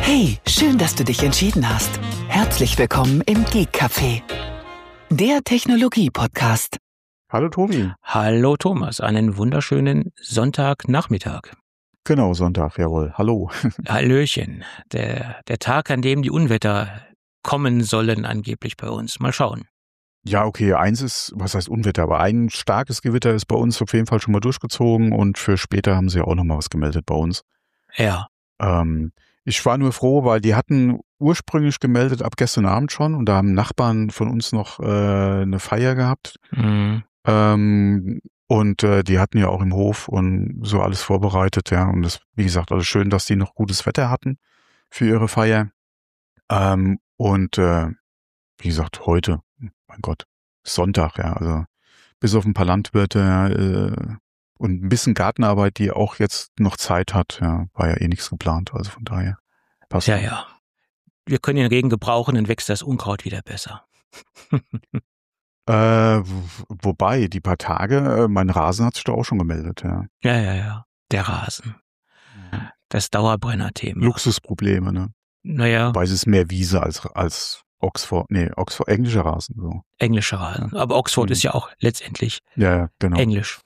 Hey, schön, dass du dich entschieden hast. Herzlich willkommen im Geek Café, der Technologie-Podcast. Hallo Tobi. Hallo Thomas, einen wunderschönen Sonntagnachmittag. Genau, Sonntag, jawohl. Hallo. Hallöchen. Der Tag, an dem die Unwetter kommen sollen angeblich bei uns. Mal schauen. Ja, okay, eins ist, was heißt Unwetter, aber ein starkes Gewitter ist bei uns auf jeden Fall schon mal durchgezogen und für später haben sie auch noch mal was gemeldet bei uns. Ja. Ich war nur froh, weil die hatten ursprünglich gemeldet ab gestern Abend schon und da haben Nachbarn von uns noch eine Feier gehabt. Mhm. Und die hatten ja auch im Hof und so alles vorbereitet, ja. Und das, wie gesagt, alles schön, dass die noch gutes Wetter hatten für ihre Feier. Wie gesagt, heute, mein Gott, Sonntag, ja, also bis auf ein paar Landwirte und ein bisschen Gartenarbeit, die auch jetzt noch Zeit hat, ja, war ja eh nichts geplant, also von daher passt. Ja. Wir können den Regen gebrauchen, dann wächst das Unkraut wieder besser. Wobei, die paar Tage, mein Rasen hat sich da auch schon gemeldet, ja. Ja. Der Rasen. Das Dauerbrenner-Thema. Luxusprobleme, ne? Naja. Wobei es ist mehr Wiese als Oxford, englischer Rasen, so. Englischer Rasen. Aber Oxford ist ja auch letztendlich genau. Englisch.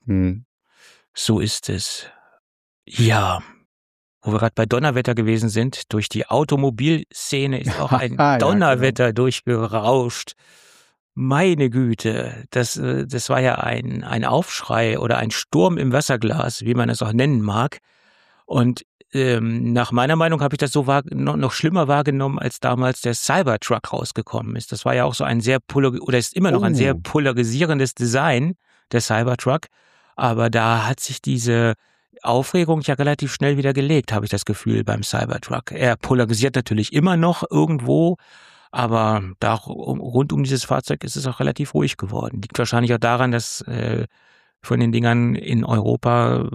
So ist es. Ja. Wo wir gerade bei Donnerwetter gewesen sind, durch die Automobilszene ist auch ein Donnerwetter durchgerauscht. Meine Güte, das war ja ein Aufschrei oder ein Sturm im Wasserglas, wie man es auch nennen mag. Und nach meiner Meinung habe ich das so noch schlimmer wahrgenommen, als damals der Cybertruck rausgekommen ist. Das war ja auch so ein ist immer noch ein sehr polarisierendes Design, der Cybertruck. Aber da hat sich diese Aufregung ja relativ schnell wieder gelegt, habe ich das Gefühl, beim Cybertruck. Er polarisiert natürlich immer noch irgendwo, aber da rund um dieses Fahrzeug ist es auch relativ ruhig geworden. Liegt wahrscheinlich auch daran, dass von den Dingern in Europa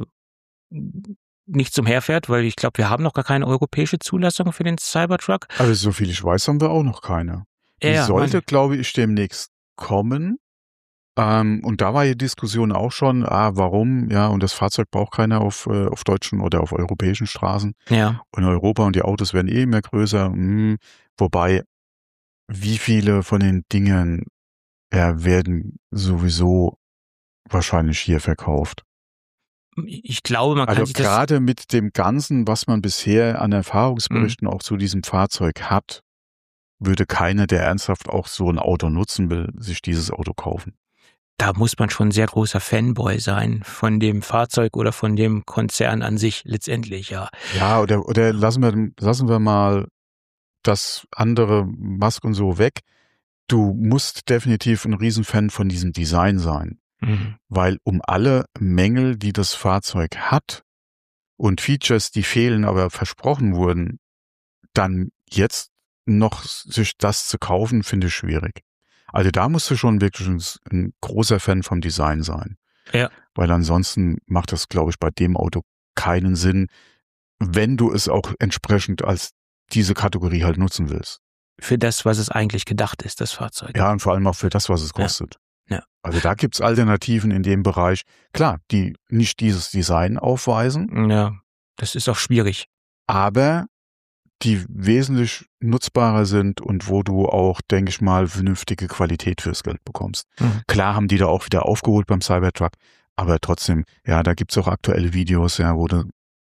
nicht zum Herfährt, weil ich glaube, wir haben noch gar keine europäische Zulassung für den Cybertruck. Also so viel ich weiß, haben wir auch noch keine. Die sollte, glaube ich, demnächst kommen. Und da war die Diskussion auch schon, warum, ja, und das Fahrzeug braucht keiner auf deutschen oder auf europäischen Straßen. Ja. Und Europa und die Autos werden eh immer größer. Wobei, wie viele von den Dingen werden sowieso wahrscheinlich hier verkauft? Ich glaube, man kann sich das... Also gerade mit dem Ganzen, was man bisher an Erfahrungsberichten auch zu diesem Fahrzeug hat, würde keiner, der ernsthaft auch so ein Auto nutzen will, sich dieses Auto kaufen. Da muss man schon ein sehr großer Fanboy sein von dem Fahrzeug oder von dem Konzern an sich letztendlich, ja. Ja, oder lassen wir mal das andere Musk und so weg. Du musst definitiv ein Riesenfan von diesem Design sein. Weil um alle Mängel, die das Fahrzeug hat und Features, die fehlen, aber versprochen wurden, dann jetzt noch sich das zu kaufen, finde ich schwierig. Also da musst du schon wirklich ein großer Fan vom Design sein. Ja. Weil ansonsten macht das, glaube ich, bei dem Auto keinen Sinn, wenn du es auch entsprechend als diese Kategorie halt nutzen willst. Für das, was es eigentlich gedacht ist, das Fahrzeug. Ja, und vor allem auch für das, was es kostet. Ja. Also da gibt's Alternativen in dem Bereich, klar, die nicht dieses Design aufweisen. Ja, das ist auch schwierig. Aber die wesentlich nutzbarer sind und wo du auch, denke ich mal, vernünftige Qualität fürs Geld bekommst. Klar haben die da auch wieder aufgeholt beim Cybertruck, aber trotzdem, ja, da gibt's auch aktuelle Videos, ja, wo du,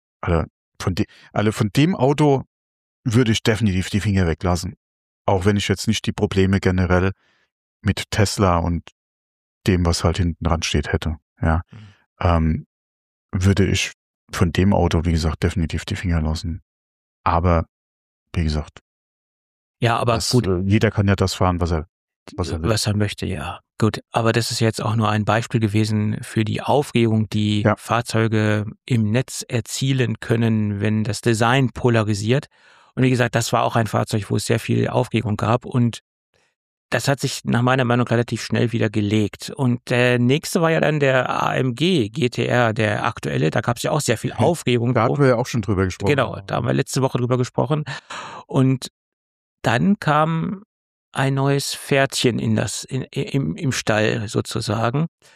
von dem Auto würde ich definitiv die Finger weglassen. Auch wenn ich jetzt nicht die Probleme generell mit Tesla und dem, was halt hinten dran steht, hätte, ja, würde ich von dem Auto, wie gesagt, definitiv die Finger lassen. Aber, wie gesagt, ja, aber gut. Jeder kann ja das fahren, was er will. Was er möchte, ja. Gut, aber das ist jetzt auch nur ein Beispiel gewesen für die Aufregung, die Fahrzeuge im Netz erzielen können, wenn das Design polarisiert. Und wie gesagt, das war auch ein Fahrzeug, wo es sehr viel Aufregung gab und das hat sich nach meiner Meinung relativ schnell wieder gelegt. Und der nächste war ja dann der AMG GTR, der aktuelle. Da gab es ja auch sehr viel Aufregung. Da hatten wir ja auch schon drüber gesprochen. Genau, da haben wir letzte Woche drüber gesprochen. Und dann kam ein neues Pferdchen im Stall sozusagen.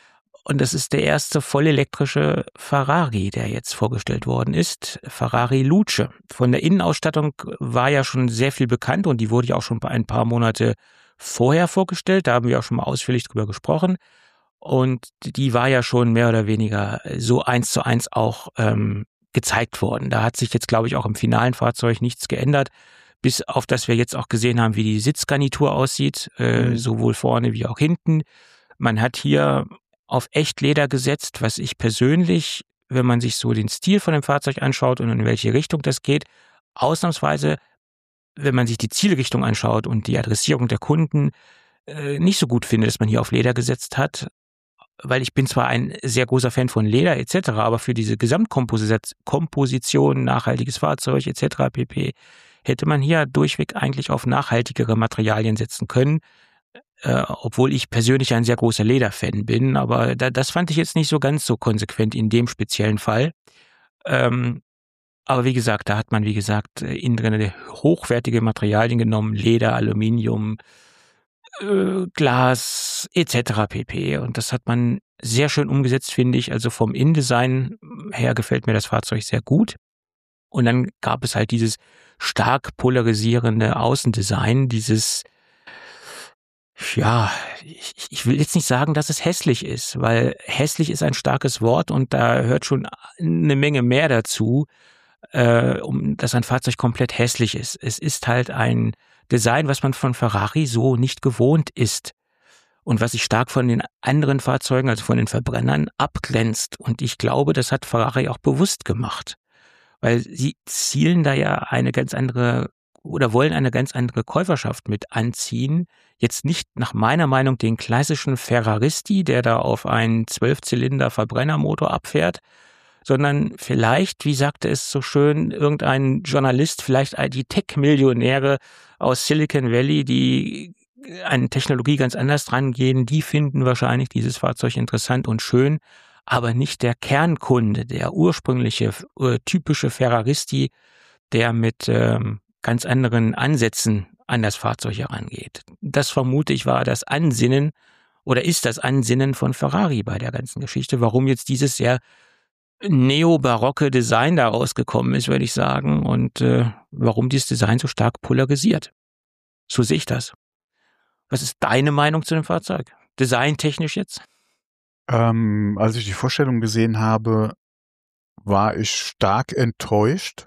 Und das ist der erste vollelektrische Ferrari, der jetzt vorgestellt worden ist. Ferrari Luce. Von der Innenausstattung war ja schon sehr viel bekannt und die wurde ja auch schon ein paar Monate vorher vorgestellt. Da haben wir auch schon mal ausführlich drüber gesprochen. Und die war ja schon mehr oder weniger so 1:1 auch gezeigt worden. Da hat sich jetzt, glaube ich, auch im finalen Fahrzeug nichts geändert, bis auf das wir jetzt auch gesehen haben, wie die Sitzgarnitur aussieht, sowohl vorne wie auch hinten. Man hat hier auf Echtleder gesetzt, was ich persönlich, wenn man sich so den Stil von dem Fahrzeug anschaut und in welche Richtung das geht, ausnahmsweise, wenn man sich die Zielrichtung anschaut und die Adressierung der Kunden, nicht so gut finde, dass man hier auf Leder gesetzt hat, weil ich bin zwar ein sehr großer Fan von Leder etc., aber für diese Gesamtkomposition, nachhaltiges Fahrzeug etc. pp. Hätte man hier durchweg eigentlich auf nachhaltigere Materialien setzen können, obwohl ich persönlich ein sehr großer Lederfan bin, aber das fand ich jetzt nicht so ganz so konsequent in dem speziellen Fall. Aber wie gesagt, da hat man, innen drin hochwertige Materialien genommen, Leder, Aluminium, Glas etc. pp. Und das hat man sehr schön umgesetzt, finde ich. Also vom Innendesign her gefällt mir das Fahrzeug sehr gut. Und dann gab es halt dieses stark polarisierende Außendesign, dieses, ja, ich will jetzt nicht sagen, dass es hässlich ist, weil hässlich ist ein starkes Wort und da hört schon eine Menge mehr dazu, dass ein Fahrzeug komplett hässlich ist. Es ist halt ein Design, was man von Ferrari so nicht gewohnt ist und was sich stark von den anderen Fahrzeugen, also von den Verbrennern, abgrenzt. Und ich glaube, das hat Ferrari auch bewusst gemacht, weil sie zielen da ja eine ganz andere oder wollen eine ganz andere Käuferschaft mit anziehen. Jetzt nicht nach meiner Meinung den klassischen Ferraristi, der da auf einen 12-Zylinder-Verbrennermotor abfährt, sondern vielleicht, wie sagte es so schön, irgendein Journalist, vielleicht die Tech-Millionäre aus Silicon Valley, die an Technologie ganz anders rangehen, die finden wahrscheinlich dieses Fahrzeug interessant und schön, aber nicht der Kernkunde, der ursprüngliche, typische Ferraristi, der mit ganz anderen Ansätzen an das Fahrzeug herangeht. Das vermute ich war das Ansinnen oder ist das Ansinnen von Ferrari bei der ganzen Geschichte, warum jetzt dieses sehr neobarocke Design da rausgekommen ist, würde ich sagen, und warum dieses Design so stark polarisiert. So sehe ich das. Was ist deine Meinung zu dem Fahrzeug? Designtechnisch jetzt? Als ich die Vorstellung gesehen habe, war ich stark enttäuscht,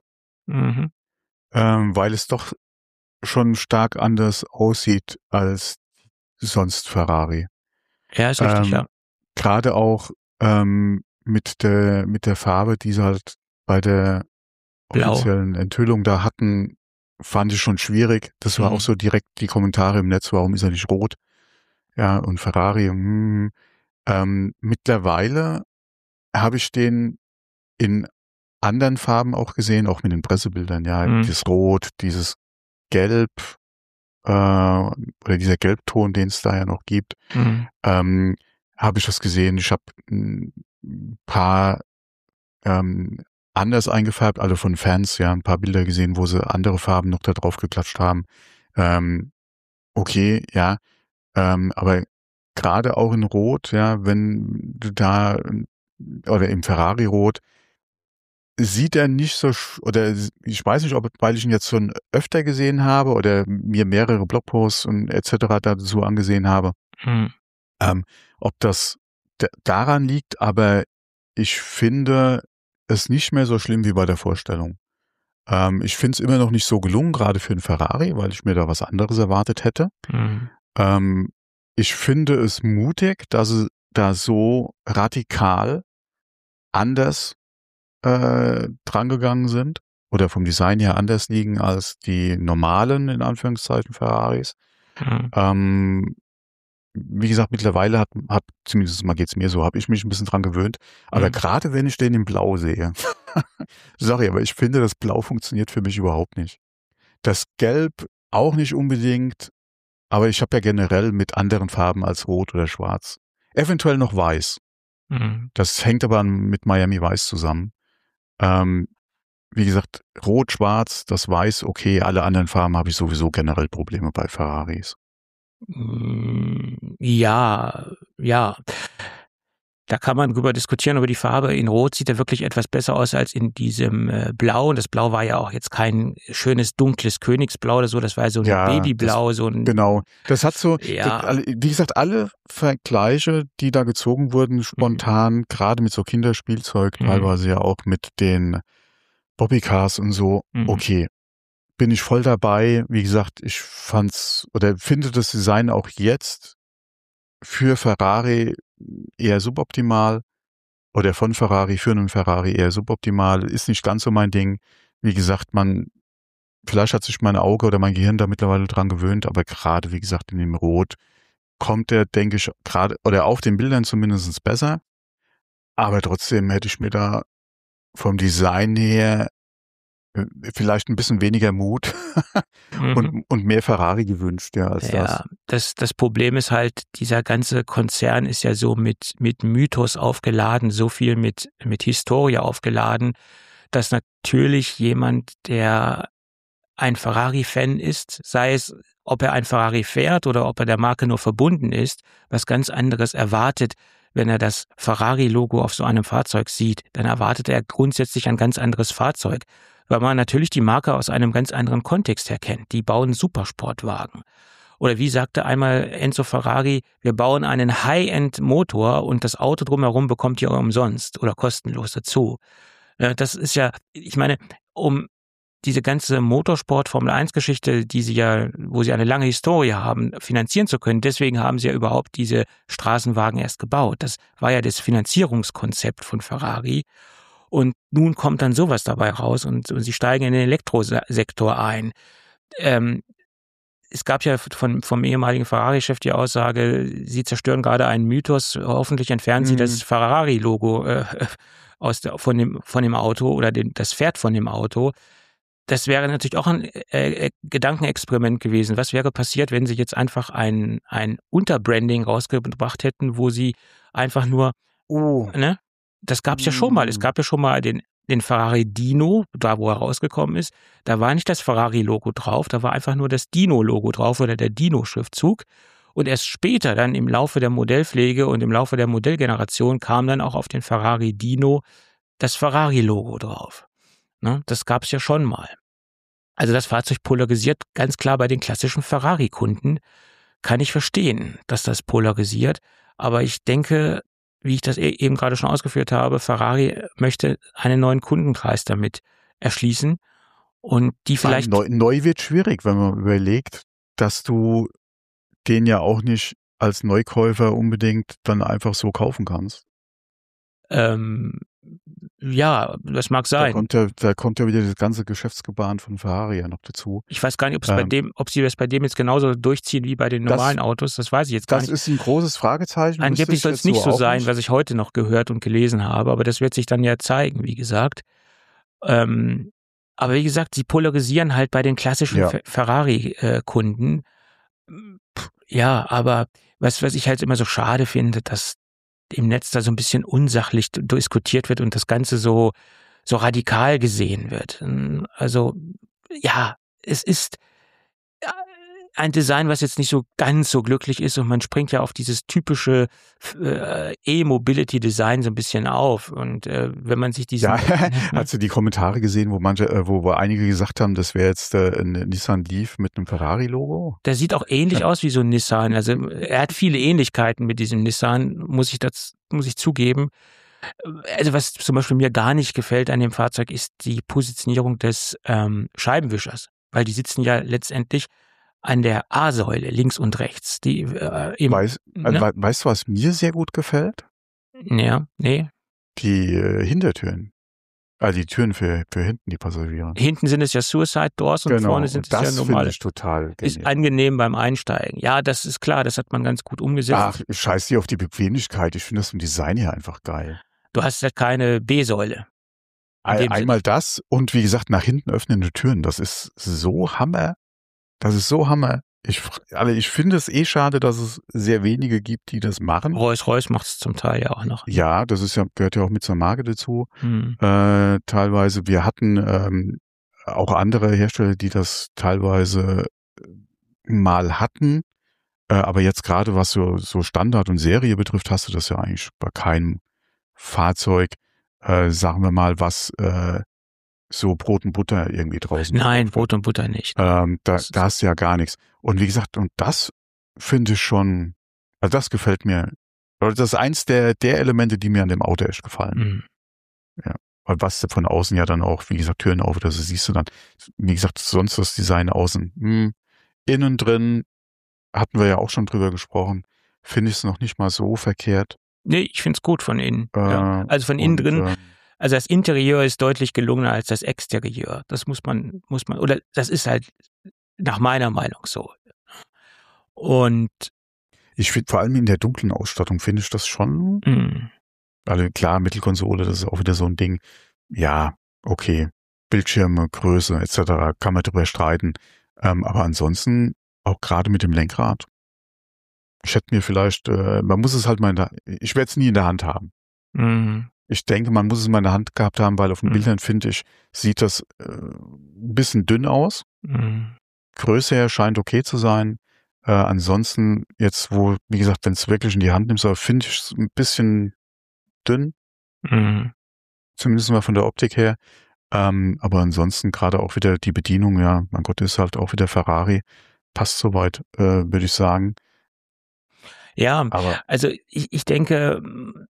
weil es doch schon stark anders aussieht als sonst Ferrari. Ja, ist richtig, ja. Gerade auch mit der Farbe, die sie halt bei der offiziellen Enthüllung da hatten, fand ich schon schwierig. Das war auch so direkt die Kommentare im Netz, warum ist er nicht rot? Ja, und Ferrari. Mittlerweile habe ich den in anderen Farben auch gesehen, auch mit den Pressebildern. Ja, dieses Rot, dieses Gelb oder dieser Gelbton, den es da ja noch gibt. Habe ich das gesehen. Ich habe ein paar anders eingefärbt, alle von Fans, ja, ein paar Bilder gesehen, wo sie andere Farben noch da drauf geklatscht haben. Okay, ja, aber gerade auch in Rot, ja, wenn du da, oder im Ferrari-Rot, sieht er nicht so, oder ich weiß nicht, weil ich ihn jetzt schon öfter gesehen habe oder mir mehrere Blogposts und etc. dazu angesehen habe, ob das daran liegt, aber ich finde es nicht mehr so schlimm wie bei der Vorstellung. Ich finde es immer noch nicht so gelungen, gerade für einen Ferrari, weil ich mir da was anderes erwartet hätte. Ich finde es mutig, dass sie da so radikal anders drangegangen sind oder vom Design her anders liegen als die normalen, in Anführungszeichen, Ferraris. Wie gesagt, mittlerweile hat zumindest mal geht's mir so, habe ich mich ein bisschen dran gewöhnt. Aber gerade wenn ich den in Blau sehe, sorry, aber ich finde, das Blau funktioniert für mich überhaupt nicht. Das Gelb auch nicht unbedingt, aber ich habe ja generell mit anderen Farben als Rot oder Schwarz. Eventuell noch Weiß. Das hängt aber mit Miami Weiß zusammen. Wie gesagt, Rot, Schwarz, das Weiß, okay, alle anderen Farben habe ich sowieso generell Probleme bei Ferraris. Ja. Da kann man drüber diskutieren, über die Farbe. In Rot sieht er wirklich etwas besser aus als in diesem Blau. Und das Blau war ja auch jetzt kein schönes, dunkles Königsblau oder so. Das war ja so ein Babyblau. Genau. Das hat so, ja. wie gesagt, alle Vergleiche, die da gezogen wurden, spontan, gerade mit so Kinderspielzeug, teilweise ja auch mit den Bobbycars und so. Okay. Bin ich voll dabei. Wie gesagt, ich finde das Design auch jetzt für Ferrari eher suboptimal oder von Ferrari für einen Ferrari eher suboptimal. Ist nicht ganz so mein Ding. Wie gesagt, vielleicht hat sich mein Auge oder mein Gehirn da mittlerweile dran gewöhnt, aber gerade, wie gesagt, in dem Rot kommt der, denke ich, gerade, oder auf den Bildern zumindest besser. Aber trotzdem hätte ich mir da vom Design her vielleicht ein bisschen weniger Mut und mehr Ferrari gewünscht, als das. Ja, das Problem ist halt, dieser ganze Konzern ist ja so mit Mythos aufgeladen, so viel mit Historie aufgeladen, dass natürlich jemand, der ein Ferrari-Fan ist, sei es, ob er ein Ferrari fährt oder ob er der Marke nur verbunden ist, was ganz anderes erwartet. Wenn er das Ferrari-Logo auf so einem Fahrzeug sieht, dann erwartet er grundsätzlich ein ganz anderes Fahrzeug, weil man natürlich die Marke aus einem ganz anderen Kontext her kennt. Die bauen Supersportwagen. Oder wie sagte einmal Enzo Ferrari, wir bauen einen High-End-Motor und das Auto drumherum bekommt ihr umsonst oder kostenlos dazu. Das ist ja, ich meine, um diese ganze Motorsport-Formel-1-Geschichte, wo sie eine lange Historie haben, finanzieren zu können. Deswegen haben sie ja überhaupt diese Straßenwagen erst gebaut. Das war ja das Finanzierungskonzept von Ferrari. Und nun kommt dann sowas dabei raus und sie steigen in den Elektrosektor ein. Es gab ja vom ehemaligen Ferrari-Chef die Aussage, sie zerstören gerade einen Mythos, hoffentlich entfernen sie das Ferrari-Logo von dem Auto oder das Pferd von dem Auto. Das wäre natürlich auch ein Gedankenexperiment gewesen. Was wäre passiert, wenn sie jetzt einfach ein Unterbranding rausgebracht hätten, wo sie einfach nur, ne? Das gab es ja schon mal. Es gab ja schon mal den Ferrari Dino, da wo er rausgekommen ist. Da war nicht das Ferrari-Logo drauf, da war einfach nur das Dino-Logo drauf oder der Dino-Schriftzug. Und erst später, dann im Laufe der Modellpflege und im Laufe der Modellgeneration, kam dann auch auf den Ferrari Dino das Ferrari-Logo drauf. Ne? Das gab es ja schon mal. Also das Fahrzeug polarisiert ganz klar bei den klassischen Ferrari-Kunden. Kann ich verstehen, dass das polarisiert. Aber ich denke, wie ich das eben gerade schon ausgeführt habe, Ferrari möchte einen neuen Kundenkreis damit erschließen. Und die vielleicht... Neu wird schwierig, wenn man überlegt, dass du den ja auch nicht als Neukäufer unbedingt dann einfach so kaufen kannst. Ja, das mag sein. Da kommt ja wieder das ganze Geschäftsgebaren von Ferrari ja noch dazu. Ich weiß gar nicht, ob sie das bei dem jetzt genauso durchziehen wie bei den normalen Autos. Das weiß ich jetzt gar nicht. Das ist ein großes Fragezeichen. Angeblich soll es nicht so sein, was ich heute noch gehört und gelesen habe, aber das wird sich dann ja zeigen, wie gesagt. Aber wie gesagt, sie polarisieren halt bei den klassischen Ferrari-Kunden. Ja, aber was ich halt immer so schade finde, dass im Netz da so ein bisschen unsachlich diskutiert wird und das Ganze so radikal gesehen wird. Also ja, es ist ein Design, was jetzt nicht so ganz so glücklich ist und man springt ja auf dieses typische E-Mobility-Design so ein bisschen auf und wenn man sich diesen... Ja, hast du die Kommentare gesehen, wo einige gesagt haben, das wäre jetzt ein Nissan Leaf mit einem Ferrari-Logo? Der sieht auch ähnlich aus wie so ein Nissan, also er hat viele Ähnlichkeiten mit diesem Nissan, muss ich zugeben. Also was zum Beispiel mir gar nicht gefällt an dem Fahrzeug ist die Positionierung des Scheibenwischers, weil die sitzen ja letztendlich an der A-Säule, links und rechts. Weißt du, was mir sehr gut gefällt? Ja, nee. Die Hintertüren. Also die Türen für hinten, die Passagiere. Hinten sind es ja Suicide Doors und vorne sind es ja normal. Das finde ich total genial. Ist angenehm beim Einsteigen. Ja, das ist klar, das hat man ganz gut umgesetzt. Ach, scheiß dir auf die Bequemlichkeit. Ich finde das vom Design her einfach geil. Du hast ja keine B-Säule. Einmal das und wie gesagt, nach hinten öffnende Türen. Das ist so Hammer. Ich finde es schade, dass es sehr wenige gibt, die das machen. Rolls-Royce macht es zum Teil ja auch noch. Ja, gehört ja auch mit zur Marke dazu. Teilweise. Wir hatten auch andere Hersteller, die das teilweise mal hatten. Aber jetzt gerade was so Standard und Serie betrifft, hast du das ja eigentlich bei keinem Fahrzeug, sagen wir mal, was so Brot und Butter irgendwie draußen. Nein, Brot und Butter nicht. Da hast du ja gar nichts. Und wie gesagt, und das finde ich schon, also das gefällt mir. Das ist eins der Elemente, die mir an dem Auto echt gefallen. Ja. Und was von außen ja dann auch, wie gesagt, Türen auf, das siehst du dann. Wie gesagt, sonst das Design außen. Innen drin hatten wir ja auch schon drüber gesprochen. Finde ich es noch nicht mal so verkehrt. Nee, ich finde es gut von innen. Ja. Also von innen drin. Also das Interieur ist deutlich gelungener als das Exterieur. Das muss man, oder das ist halt nach meiner Meinung so. Und ich finde, vor allem in der dunklen Ausstattung finde ich das schon. Also klar, Mittelkonsole, das ist auch wieder so ein Ding. Ja, okay. Bildschirme, Größe etc. kann man drüber streiten. Aber ansonsten, auch gerade mit dem Lenkrad, ich hätte mir vielleicht, man muss es halt mal ich werde es nie in der Hand haben. Ich denke, man muss es mal in der Hand gehabt haben, weil auf den Bildern, finde ich, sieht das ein bisschen dünn aus. Größe her scheint okay zu sein. Ansonsten jetzt, wie gesagt, wenn es wirklich in die Hand nimmst, finde ich es ein bisschen dünn. Zumindest mal von der Optik her. Aber ansonsten gerade auch wieder die Bedienung, ja, mein Gott, ist halt auch wieder Ferrari. Passt soweit, würde ich sagen. Ja, aber also ich denke,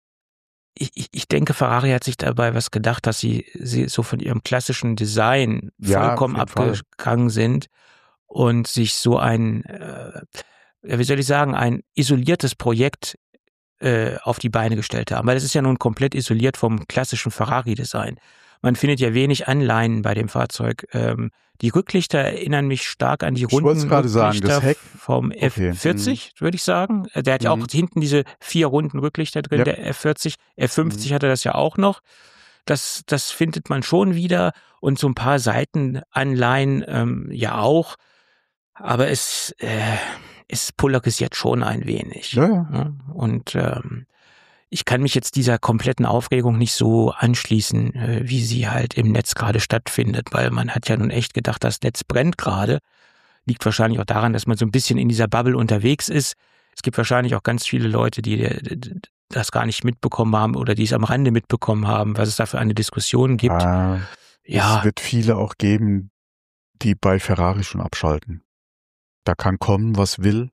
Ferrari hat sich dabei was gedacht, dass sie so von ihrem klassischen Design vollkommen abgegangen sind und sich so ein, wie soll ich sagen, ein isoliertes Projekt auf die Beine gestellt haben. Weil es ist ja nun komplett isoliert vom klassischen Ferrari-Design. Man findet ja wenig Anleihen bei dem Fahrzeug. Die Rücklichter erinnern mich stark an die runden Rücklichter vom F40, würde ich sagen. Der hat ja auch hinten diese 4 runden Rücklichter drin, der F40. F50 hatte das ja auch noch. Das findet man schon wieder. Und so ein paar Seitenanleihen ja auch. Aber es polarisiert schon ein wenig. Ja. Und ich kann mich jetzt dieser kompletten Aufregung nicht so anschließen, wie sie halt im Netz gerade stattfindet, weil man hat ja nun echt gedacht, das Netz brennt gerade. Liegt wahrscheinlich auch daran, dass man so ein bisschen in dieser Bubble unterwegs ist. Es gibt wahrscheinlich auch ganz viele Leute, die das gar nicht mitbekommen haben oder die es am Rande mitbekommen haben, was es da für eine Diskussion gibt. Es wird viele auch geben, die bei Ferrari schon abschalten. Da kann kommen, was will.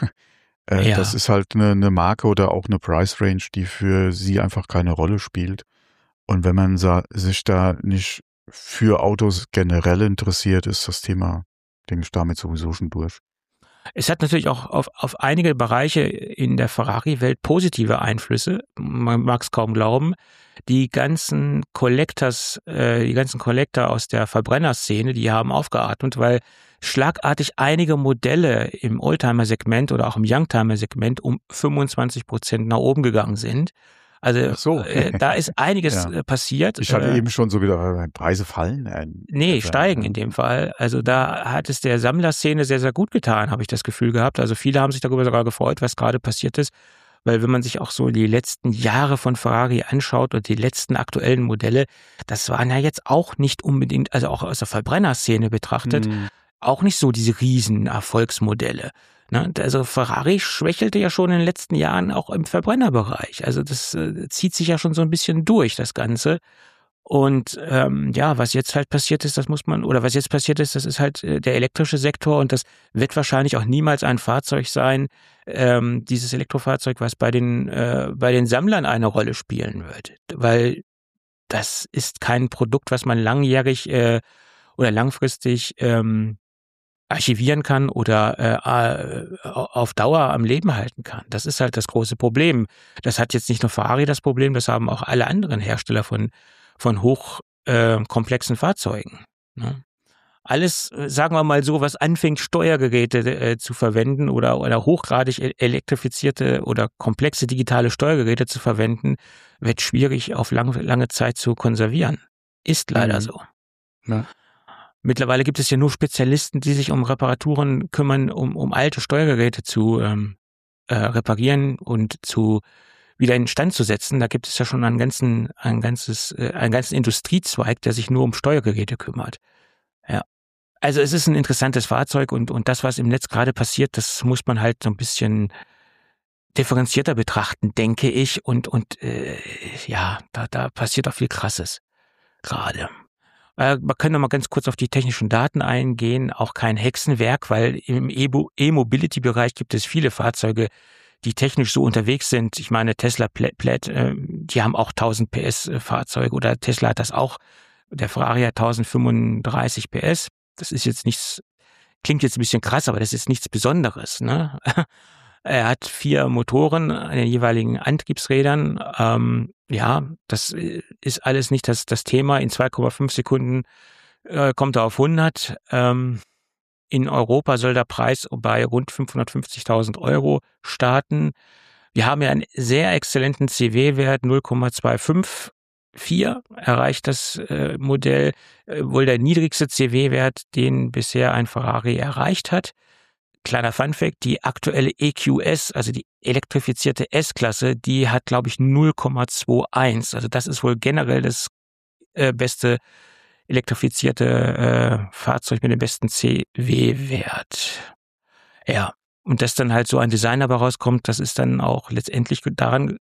Das ist halt eine Marke oder auch eine Price Range, die für sie einfach keine Rolle spielt. Und wenn man sich da nicht für Autos generell interessiert, ist das Thema, denke ich, damit sowieso schon durch. Es hat natürlich auch auf einige Bereiche in der Ferrari-Welt positive Einflüsse. Man mag es kaum glauben. Die ganzen Collector aus der Verbrennerszene, die haben aufgeatmet, weil schlagartig einige Modelle im Oldtimer-Segment oder auch im Youngtimer-Segment um 25% nach oben gegangen sind. Also da ist einiges passiert. Ich hatte eben schon so gedacht, Preise fallen? Nee, steigen in dem Fall. Also da hat es der Sammlerszene sehr, sehr gut getan, habe ich das Gefühl gehabt. Also viele haben sich darüber sogar gefreut, was gerade passiert ist. Weil wenn man sich auch so die letzten Jahre von Ferrari anschaut und die letzten aktuellen Modelle, das waren ja jetzt auch nicht unbedingt, also auch aus der Verbrennerszene betrachtet, auch nicht so diese riesen Erfolgsmodelle. Also Ferrari schwächelte ja schon in den letzten Jahren auch im Verbrennerbereich. Also das zieht sich ja schon so ein bisschen durch, das Ganze. Und was jetzt halt passiert ist, das ist halt der elektrische Sektor und das wird wahrscheinlich auch niemals ein Fahrzeug sein, dieses Elektrofahrzeug, was bei den Sammlern eine Rolle spielen wird. Weil das ist kein Produkt, was man langjährig oder langfristig archivieren kann oder auf Dauer am Leben halten kann. Das ist halt das große Problem. Das hat jetzt nicht nur Ferrari das Problem, das haben auch alle anderen Hersteller von hochkomplexen Fahrzeugen. Ne? Alles, sagen wir mal so, was anfängt, Steuergeräte zu verwenden oder hochgradig elektrifizierte oder komplexe digitale Steuergeräte zu verwenden, wird schwierig auf lange Zeit zu konservieren. Ist leider so. Ja. Mittlerweile gibt es ja nur Spezialisten, die sich um Reparaturen kümmern, um alte Steuergeräte zu reparieren und wieder in Stand zu setzen. Da gibt es ja schon einen ganzen Industriezweig, der sich nur um Steuergeräte kümmert. Ja. Also es ist ein interessantes Fahrzeug und das, was im Netz gerade passiert, das muss man halt so ein bisschen differenzierter betrachten, denke ich. Und ja, da passiert auch viel Krasses gerade. Wir können noch mal ganz kurz auf die technischen Daten eingehen. Auch kein Hexenwerk, weil im E-Mobility-Bereich gibt es viele Fahrzeuge, die technisch so unterwegs sind. Ich meine, Tesla Plaid, die haben auch 1000 PS Fahrzeuge oder Tesla hat das auch. Der Ferrari hat 1035 PS. Das ist jetzt nichts, klingt jetzt ein bisschen krass, aber das ist nichts Besonderes, ne? Er hat 4 Motoren an den jeweiligen Antriebsrädern. Ja, das ist alles nicht das Thema. In 2,5 Sekunden kommt er auf 100. In Europa soll der Preis bei rund 550.000 € starten. Wir haben ja einen sehr exzellenten CW-Wert, 0,254 erreicht das Modell, wohl der niedrigste CW-Wert, den bisher ein Ferrari erreicht hat. Kleiner Funfact, die aktuelle EQS, also die elektrifizierte S-Klasse, die hat, glaube ich, 0,21. Also das ist wohl generell das beste elektrifizierte Fahrzeug mit dem besten CW-Wert. Ja, und dass dann halt so ein Design dabei rauskommt, das ist dann auch letztendlich daran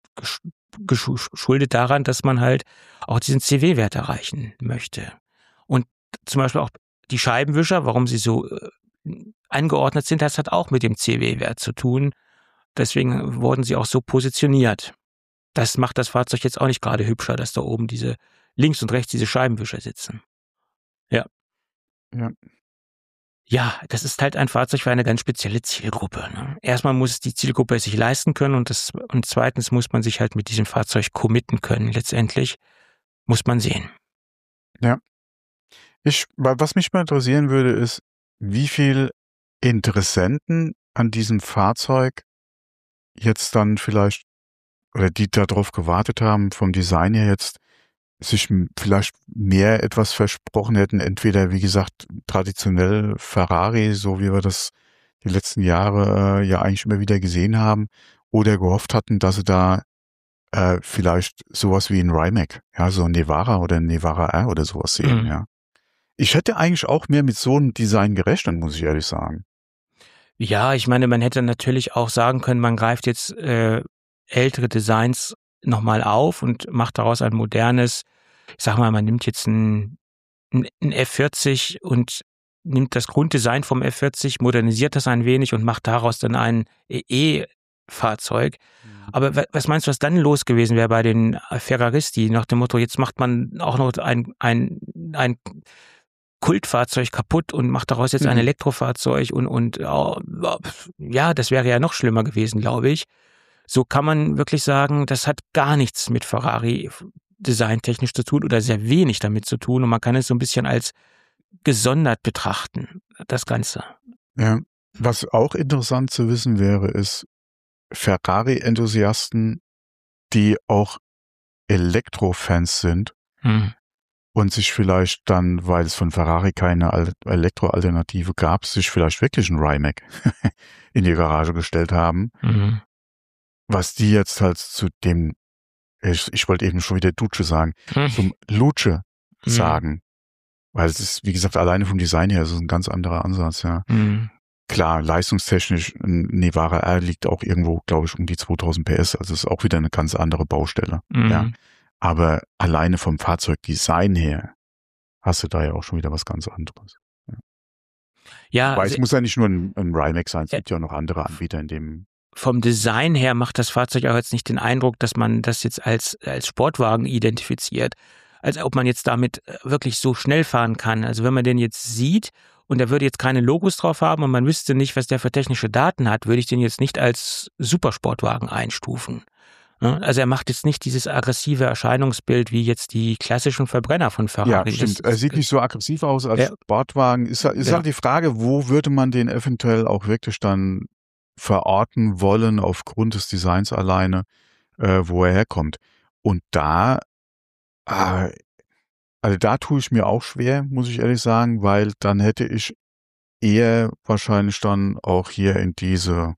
geschuldet daran, dass man halt auch diesen CW-Wert erreichen möchte. Und zum Beispiel auch die Scheibenwischer, warum sie so angeordnet sind, das hat auch mit dem CW-Wert zu tun. Deswegen wurden sie auch so positioniert. Das macht das Fahrzeug jetzt auch nicht gerade hübscher, dass da oben diese links und rechts diese Scheibenwischer sitzen. Ja. Ja. Ja, das ist halt ein Fahrzeug für eine ganz spezielle Zielgruppe. Ne? Erstmal muss die Zielgruppe es sich leisten können und zweitens muss man sich halt mit diesem Fahrzeug committen können. Letztendlich muss man sehen. Ja. Was mich mal interessieren würde, ist, wie viel Interessenten an diesem Fahrzeug jetzt dann vielleicht, oder die darauf gewartet haben, vom Design her jetzt, sich vielleicht mehr etwas versprochen hätten, entweder, wie gesagt, traditionell Ferrari, so wie wir das die letzten Jahre ja eigentlich immer wieder gesehen haben, oder gehofft hatten, dass sie da vielleicht sowas wie ein Rimac, ja, so ein Nevara oder ein Nevara R oder sowas sehen, ja. Ich hätte eigentlich auch mehr mit so einem Design gerechnet, muss ich ehrlich sagen. Ja, ich meine, man hätte natürlich auch sagen können, man greift jetzt ältere Designs nochmal auf und macht daraus ein modernes, ich sag mal, man nimmt jetzt ein F40 und nimmt das Grunddesign vom F40, modernisiert das ein wenig und macht daraus dann ein E-Fahrzeug. Aber was meinst du, was dann los gewesen wäre bei den Ferraristi nach dem Motto, jetzt macht man auch noch ein Kultfahrzeug kaputt und macht daraus jetzt ein Elektrofahrzeug und ja, das wäre ja noch schlimmer gewesen, glaube ich. So kann man wirklich sagen, das hat gar nichts mit Ferrari designtechnisch zu tun oder sehr wenig damit zu tun und man kann es so ein bisschen als gesondert betrachten, das Ganze. Ja, was auch interessant zu wissen wäre, ist Ferrari-Enthusiasten, die auch Elektrofans sind und sich vielleicht dann, weil es von Ferrari keine Elektroalternative gab, sich vielleicht wirklich ein Rimac in die Garage gestellt haben. Was die jetzt halt zu dem, ich wollte eben schon wieder Duce sagen, zum Luce sagen. Weil es ist, wie gesagt, alleine vom Design her ist es ein ganz anderer Ansatz, ja. Klar, leistungstechnisch, ein Nevara R liegt auch irgendwo, glaube ich, um die 2000 PS, also ist auch wieder eine ganz andere Baustelle, ja. Aber alleine vom Fahrzeugdesign her hast du da ja auch schon wieder was ganz anderes. Ja, weil es muss ja nicht nur ein Rimac sein, es gibt ja auch noch andere Anbieter in dem. Vom Design her macht das Fahrzeug auch jetzt nicht den Eindruck, dass man das jetzt als Sportwagen identifiziert, als ob man jetzt damit wirklich so schnell fahren kann. Also wenn man den jetzt sieht und der würde jetzt keine Logos drauf haben und man wüsste nicht, was der für technische Daten hat, würde ich den jetzt nicht als Supersportwagen einstufen. Also er macht jetzt nicht dieses aggressive Erscheinungsbild wie jetzt die klassischen Verbrenner von Ferrari. Ja, stimmt. Er sieht nicht so aggressiv aus als Sportwagen. Ist halt die Frage, wo würde man den eventuell auch wirklich dann verorten wollen aufgrund des Designs alleine, wo er herkommt. Und da, also da tue ich mir auch schwer, muss ich ehrlich sagen, weil dann hätte ich eher wahrscheinlich dann auch hier in diese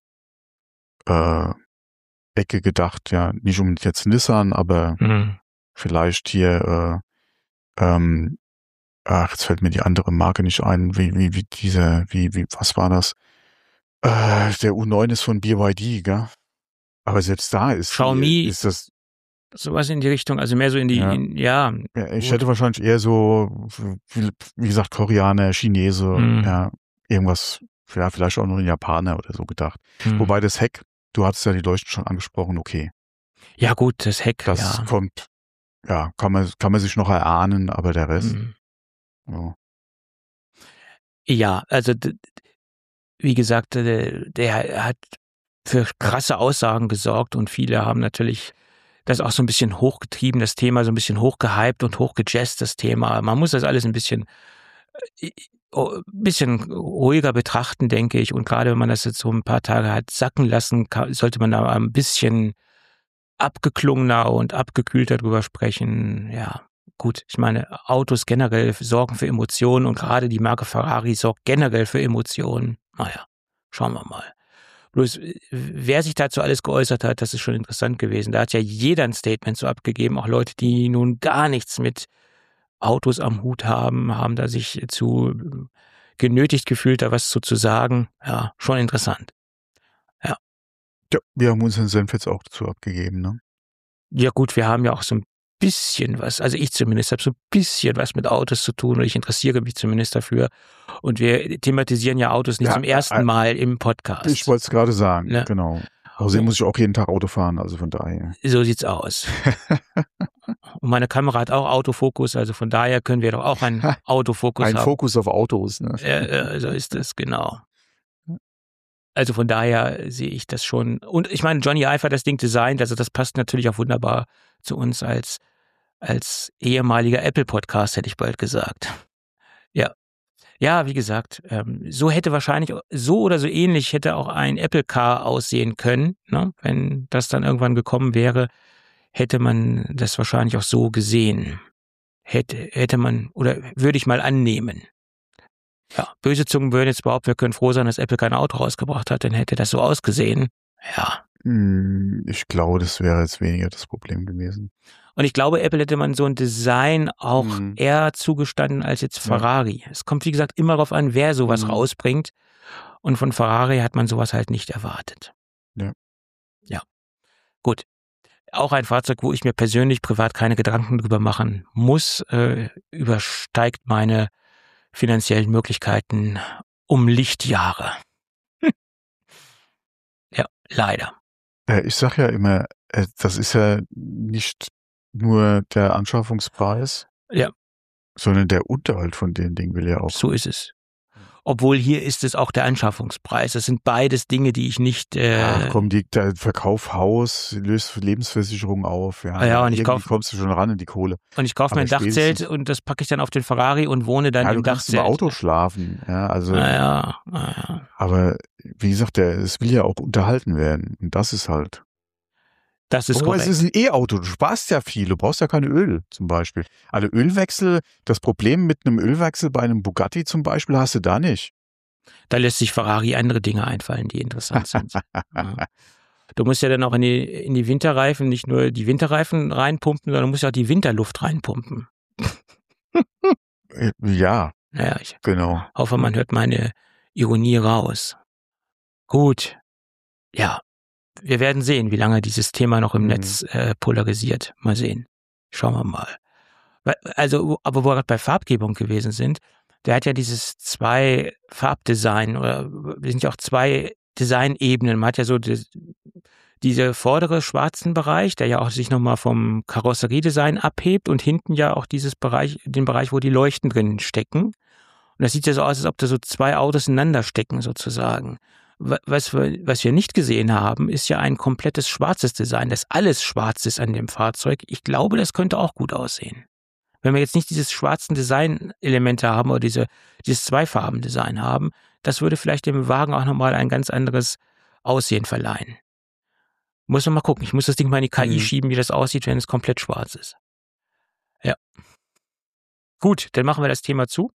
Ecke gedacht, ja, nicht unbedingt jetzt Nissan, aber vielleicht hier jetzt fällt mir die andere Marke nicht ein, was war das? Der U9 ist von BYD, gell? Aber selbst da Xiaomi ist das sowas in die Richtung, also mehr so in die, ja, ich hätte wahrscheinlich eher so, wie gesagt, Koreaner, Chinese, ja, irgendwas, ja, vielleicht auch noch ein Japaner oder so gedacht. Wobei das Heck, du hattest ja die Leuchten schon angesprochen, okay. Ja gut, das Heck, das kommt, ja, kann man sich noch erahnen, aber der Rest, ja, also wie gesagt, der hat für krasse Aussagen gesorgt und viele haben natürlich das auch so ein bisschen hochgetrieben, das Thema so ein bisschen hochgehypt und hochgejazzt, das Thema. Man muss das alles ein bisschen ruhiger betrachten, denke ich. Und gerade wenn man das jetzt so ein paar Tage hat sacken lassen, sollte man da ein bisschen abgeklungener und abgekühlter drüber sprechen. Ja, gut. Ich meine, Autos generell sorgen für Emotionen und gerade die Marke Ferrari sorgt generell für Emotionen. Naja, schauen wir mal. Bloß, wer sich dazu alles geäußert hat, das ist schon interessant gewesen. Da hat ja jeder ein Statement so abgegeben, auch Leute, die nun gar nichts mit Autos am Hut haben da sich zu genötigt gefühlt, da was zu sagen. Ja, schon interessant. Ja. Ja, wir haben unseren Senf jetzt auch dazu abgegeben, ne? Ja gut, wir haben ja auch so ein bisschen was, also ich zumindest habe so ein bisschen was mit Autos zu tun und ich interessiere mich zumindest dafür. Und wir thematisieren ja Autos nicht zum ersten Mal im Podcast. Ich wollte es gerade sagen, ne? Genau. Außerdem muss ich auch jeden Tag Auto fahren, also von daher. So sieht's aus. Und meine Kamera hat auch Autofokus, also von daher können wir doch auch einen Autofokus haben. Ein Fokus auf Autos, ne? So ist es, genau. Also von daher sehe ich das schon. Und ich meine, Johnny Ive hat das Ding designt, also das passt natürlich auch wunderbar zu uns als ehemaliger Apple-Podcast, hätte ich bald gesagt. Ja. Ja, wie gesagt, so hätte wahrscheinlich, so oder so ähnlich hätte auch ein Apple Car aussehen können, ne? Wenn das dann irgendwann gekommen wäre, hätte man das wahrscheinlich auch so gesehen. Hätte man, oder würde ich mal annehmen. Ja, böse Zungen würden jetzt behaupten, wir können froh sein, dass Apple kein Auto rausgebracht hat, dann hätte das so ausgesehen. Ja. Ich glaube, das wäre jetzt weniger das Problem gewesen. Und ich glaube, Apple hätte man so ein Design auch eher zugestanden als jetzt Ferrari. Ja. Es kommt, wie gesagt, immer darauf an, wer sowas rausbringt. Und von Ferrari hat man sowas halt nicht erwartet. Ja. Ja. Gut. Auch ein Fahrzeug, wo ich mir persönlich privat keine Gedanken drüber machen muss, übersteigt meine finanziellen Möglichkeiten um Lichtjahre. Ja, leider. Ich sag ja immer, das ist ja nicht nur der Anschaffungspreis, sondern der Unterhalt von dem Ding will ja auch. So ist es. Obwohl hier ist es auch der Anschaffungspreis. Das sind beides Dinge, die ich nicht. Ach komm, der Verkauf Haus, löst Lebensversicherung auf. Ja, und kommst du schon ran in die Kohle. Und ich kaufe mir ein Dachzelt und das packe ich dann auf den Ferrari und wohne dann im Dachzelt. Du kannst im Auto schlafen. Ja, also. Ja. Aber wie gesagt, es will ja auch unterhalten werden. Und das ist halt. Das ist korrekt. Es ist ein E-Auto, du sparst ja viel, du brauchst ja keine Öl zum Beispiel. Also Ölwechsel, das Problem mit einem Ölwechsel bei einem Bugatti zum Beispiel hast du da nicht. Da lässt sich Ferrari andere Dinge einfallen, die interessant sind. Ja. Du musst ja dann auch in die Winterreifen nicht nur die Winterreifen reinpumpen, sondern du musst ja auch die Winterluft reinpumpen. Ja, ich genau. hoffe, man hört meine Ironie raus. Gut, ja. Wir werden sehen, wie lange dieses Thema noch im Netz polarisiert. Mal sehen. Schauen wir mal. Also, aber wo wir gerade bei Farbgebung gewesen sind, der hat ja dieses 2 Farbdesign oder wir sind ja auch 2 Designebenen. Man hat ja so diese vordere schwarzen Bereich, der ja auch sich nochmal vom Karosseriedesign abhebt und hinten ja auch den Bereich, wo die Leuchten drin stecken. Und das sieht ja so aus, als ob da so 2 Autos ineinander stecken sozusagen. Was wir nicht gesehen haben, ist ja ein komplettes schwarzes Design, das alles schwarz ist an dem Fahrzeug. Ich glaube, das könnte auch gut aussehen. Wenn wir jetzt nicht dieses schwarzen Design-Elemente haben oder dieses 2-Farben-Design haben, das würde vielleicht dem Wagen auch nochmal ein ganz anderes Aussehen verleihen. Muss man mal gucken. Ich muss das Ding mal in die KI schieben, wie das aussieht, wenn es komplett schwarz ist. Ja. Gut, dann machen wir das Thema zu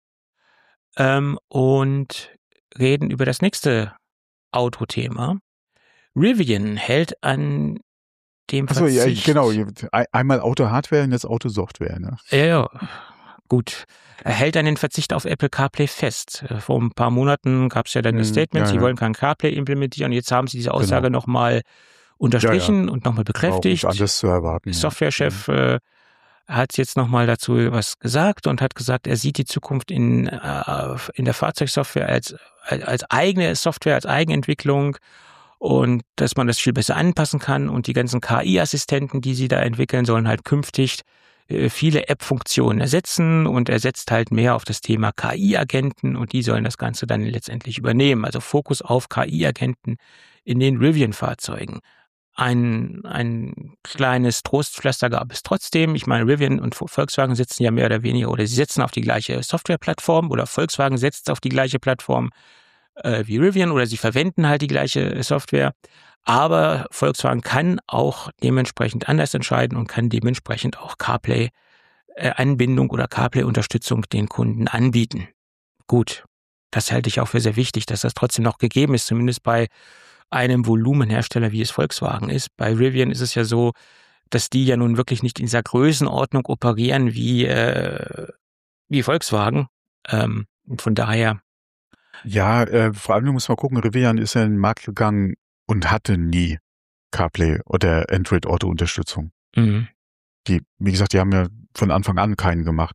und reden über das nächste Autothema. Rivian hält an dem Verzicht. Achso, ja, genau. Einmal Auto-Hardware und jetzt Auto-Software. Ne? Ja. gut, er hält dann den Verzicht auf Apple CarPlay fest. Vor ein paar Monaten gab es ja dann das Statement, sie wollen kein CarPlay implementieren und jetzt haben sie diese Aussage nochmal unterstrichen und nochmal bekräftigt. War auch nicht anders zu erwarten. Softwarechef hat jetzt nochmal dazu was gesagt und hat gesagt, er sieht die Zukunft in der Fahrzeugsoftware als eigene Software, als Eigenentwicklung und dass man das viel besser anpassen kann und die ganzen KI-Assistenten, die sie da entwickeln, sollen halt künftig viele App-Funktionen ersetzen und er setzt halt mehr auf das Thema KI-Agenten und die sollen das Ganze dann letztendlich übernehmen. Also Fokus auf KI-Agenten in den Rivian-Fahrzeugen. Ein kleines Trostpflaster gab es trotzdem. Ich meine, Rivian und Volkswagen setzen ja mehr oder weniger oder sie setzen auf die gleiche Softwareplattform oder Volkswagen setzt auf die gleiche Plattform wie Rivian oder sie verwenden halt die gleiche Software. Aber Volkswagen kann auch dementsprechend anders entscheiden und kann dementsprechend auch CarPlay-Anbindung oder CarPlay-Unterstützung den Kunden anbieten. Gut, das halte ich auch für sehr wichtig, dass das trotzdem noch gegeben ist, zumindest bei einem Volumenhersteller, wie es Volkswagen ist. Bei Rivian ist es ja so, dass die ja nun wirklich nicht in dieser Größenordnung operieren wie Volkswagen. Und von daher. Ja, vor allem muss man gucken, Rivian ist ja in den Markt gegangen und hatte nie CarPlay oder Android Auto Unterstützung. Mhm. Die, wie gesagt, die haben ja von Anfang an keinen gemacht.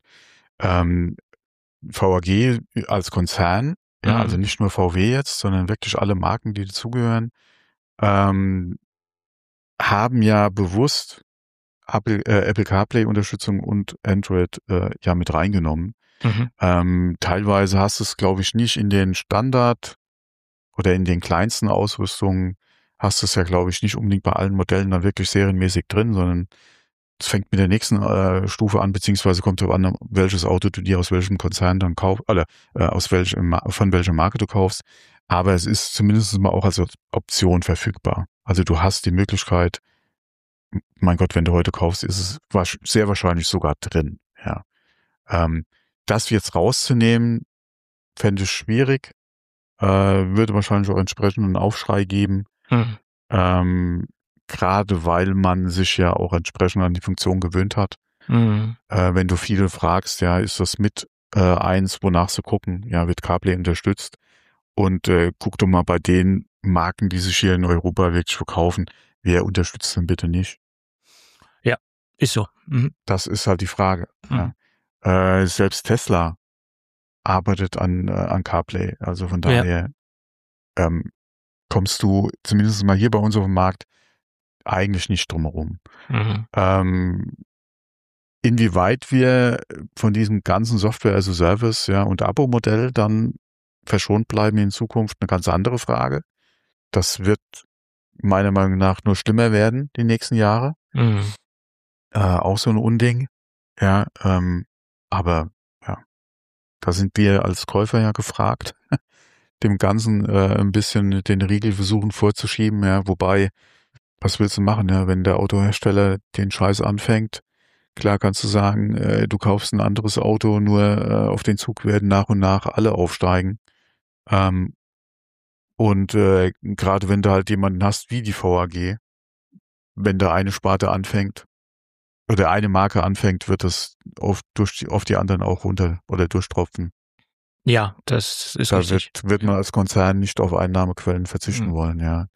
VAG als Konzern, ja, also nicht nur VW jetzt, sondern wirklich alle Marken, die dazugehören, haben ja bewusst Apple CarPlay-Unterstützung und Android ja mit reingenommen. Teilweise hast du es, glaube ich, nicht in den Standard oder in den kleinsten Ausrüstungen hast du es ja, glaube ich, nicht unbedingt bei allen Modellen dann wirklich serienmäßig drin, sondern es fängt mit der nächsten Stufe an, beziehungsweise kommt darauf an, welches Auto du dir aus welchem Konzern dann kaufst, oder von welcher Marke du kaufst. Aber es ist zumindest mal auch als Option verfügbar. Also du hast die Möglichkeit, mein Gott, wenn du heute kaufst, ist es sehr wahrscheinlich sogar drin. Ja. Das jetzt rauszunehmen, fände ich schwierig, würde wahrscheinlich auch entsprechenden Aufschrei geben. Gerade weil man sich ja auch entsprechend an die Funktion gewöhnt hat. Wenn du viele fragst, ja, ist das mit eins, wonach sie gucken, ja, wird CarPlay unterstützt und guck doch mal bei den Marken, die sich hier in Europa wirklich verkaufen, wer unterstützt denn bitte nicht? Ja, ist so. Das ist halt die Frage. Ja. Selbst Tesla arbeitet an CarPlay, also von daher kommst du zumindest mal hier bei uns auf dem Markt eigentlich nicht drumherum. Inwieweit wir von diesem ganzen Software as a Service, ja, und Abo-Modell dann verschont bleiben in Zukunft, eine ganz andere Frage. Das wird meiner Meinung nach nur schlimmer werden die nächsten Jahre. Auch so ein Unding. Ja, aber ja, da sind wir als Käufer ja gefragt, dem Ganzen ein bisschen den Riegel versuchen vorzuschieben, ja, wobei, was willst du machen, ja, wenn der Autohersteller den Scheiß anfängt? Klar kannst du sagen, du kaufst ein anderes Auto, nur auf den Zug werden nach und nach alle aufsteigen. Und gerade wenn du halt jemanden hast wie die VAG, wenn da eine Sparte anfängt oder eine Marke anfängt, wird das auf die anderen auch runter oder durchtropfen. Ja, das ist da richtig. Wird man als Konzern nicht auf Einnahmequellen verzichten wollen, ja.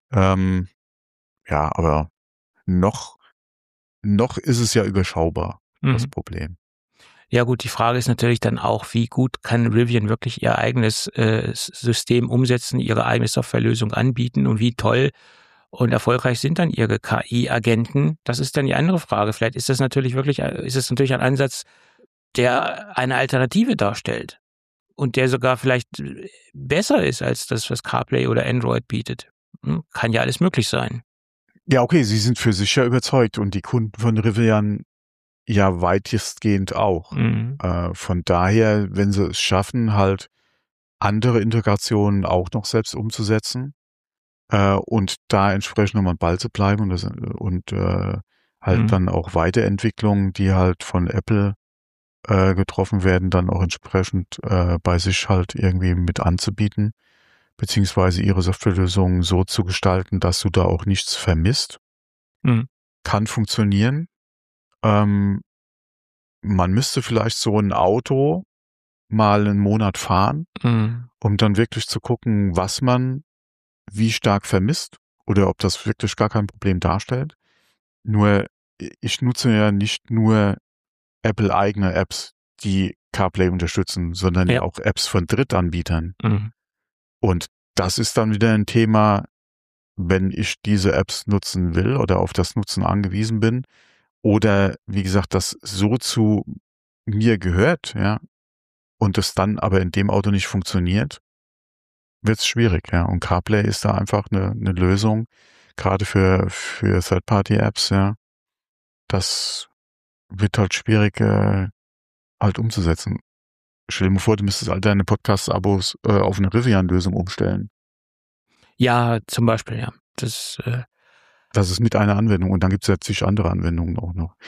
Ja, aber noch ist es ja überschaubar, das Problem. Ja gut, die Frage ist natürlich dann auch, wie gut kann Rivian wirklich ihr eigenes System umsetzen, ihre eigene Softwarelösung anbieten und wie toll und erfolgreich sind dann ihre KI-Agenten? Das ist dann die andere Frage. Vielleicht ist es natürlich ein Ansatz, der eine Alternative darstellt und der sogar vielleicht besser ist als das, was CarPlay oder Android bietet. Kann ja alles möglich sein. Ja, okay, sie sind für sich ja überzeugt und die Kunden von Rivian ja weitestgehend auch. Von daher, wenn sie es schaffen, halt andere Integrationen auch noch selbst umzusetzen und da entsprechend nochmal am Ball zu bleiben und dann auch Weiterentwicklungen, die halt von Apple getroffen werden, dann auch entsprechend bei sich halt irgendwie mit anzubieten, beziehungsweise ihre Softwarelösungen so zu gestalten, dass du da auch nichts vermisst. Kann funktionieren. man müsste vielleicht so ein Auto mal einen Monat fahren, um dann wirklich zu gucken, was man wie stark vermisst oder ob das wirklich gar kein Problem darstellt. Nur ich nutze ja nicht nur Apple-eigene Apps, die CarPlay unterstützen, sondern ja auch Apps von Drittanbietern. Und das ist dann wieder ein Thema, wenn ich diese Apps nutzen will oder auf das Nutzen angewiesen bin oder wie gesagt, das so zu mir gehört, ja, und es dann aber in dem Auto nicht funktioniert, wird es schwierig, ja. Und CarPlay ist da einfach eine Lösung, gerade für Third-Party-Apps, ja. Das wird halt schwierig halt umzusetzen. Stell dir mal vor, du müsstest all deine Podcast-Abos auf eine Rivian-Lösung umstellen. Ja, zum Beispiel, ja. Das ist mit einer Anwendung und dann gibt es ja zig andere Anwendungen auch noch.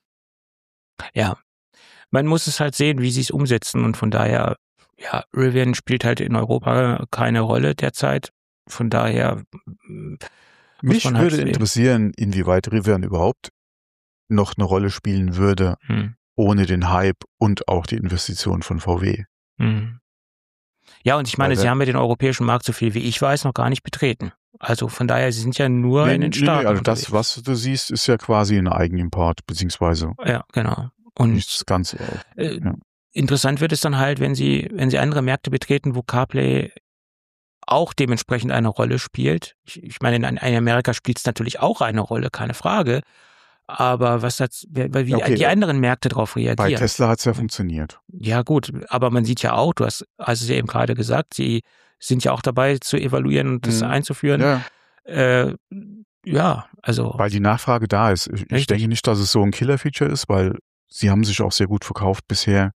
Ja, man muss es halt sehen, wie sie es umsetzen und von daher, ja, Rivian spielt halt in Europa keine Rolle derzeit. Von daher mich würde interessieren, inwieweit Rivian überhaupt noch eine Rolle spielen würde, ohne den Hype und auch die Investition von VW. Ja, und ich meine, sie haben ja den europäischen Markt, so viel wie ich weiß, noch gar nicht betreten. Also von daher, sie sind ja nur in den Staaten. Also das, was du siehst, ist ja quasi ein Eigenimport, beziehungsweise. Ja, genau. Und nichts ganz. interessant wird es dann halt, wenn sie andere Märkte betreten, wo CarPlay auch dementsprechend eine Rolle spielt. Ich meine, in Amerika spielt es natürlich auch eine Rolle, keine Frage. Aber wie die anderen Märkte darauf reagieren. Bei Tesla hat es ja funktioniert. Ja gut, aber man sieht ja auch, du hast es ja eben gerade gesagt, sie sind ja auch dabei zu evaluieren und das einzuführen. Ja. Also. Weil die Nachfrage da ist. Ich denke nicht, dass es so ein Killer-Feature ist, weil sie haben sich auch sehr gut verkauft bisher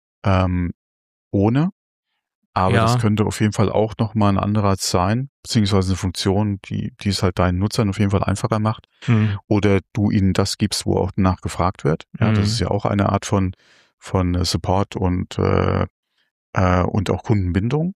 ohne. Aber das könnte auf jeden Fall auch nochmal ein Anreiz sein, beziehungsweise eine Funktion, die es halt deinen Nutzern auf jeden Fall einfacher macht. Oder du ihnen das gibst, wo auch danach gefragt wird. Ja, das ist ja auch eine Art von Support und auch Kundenbindung.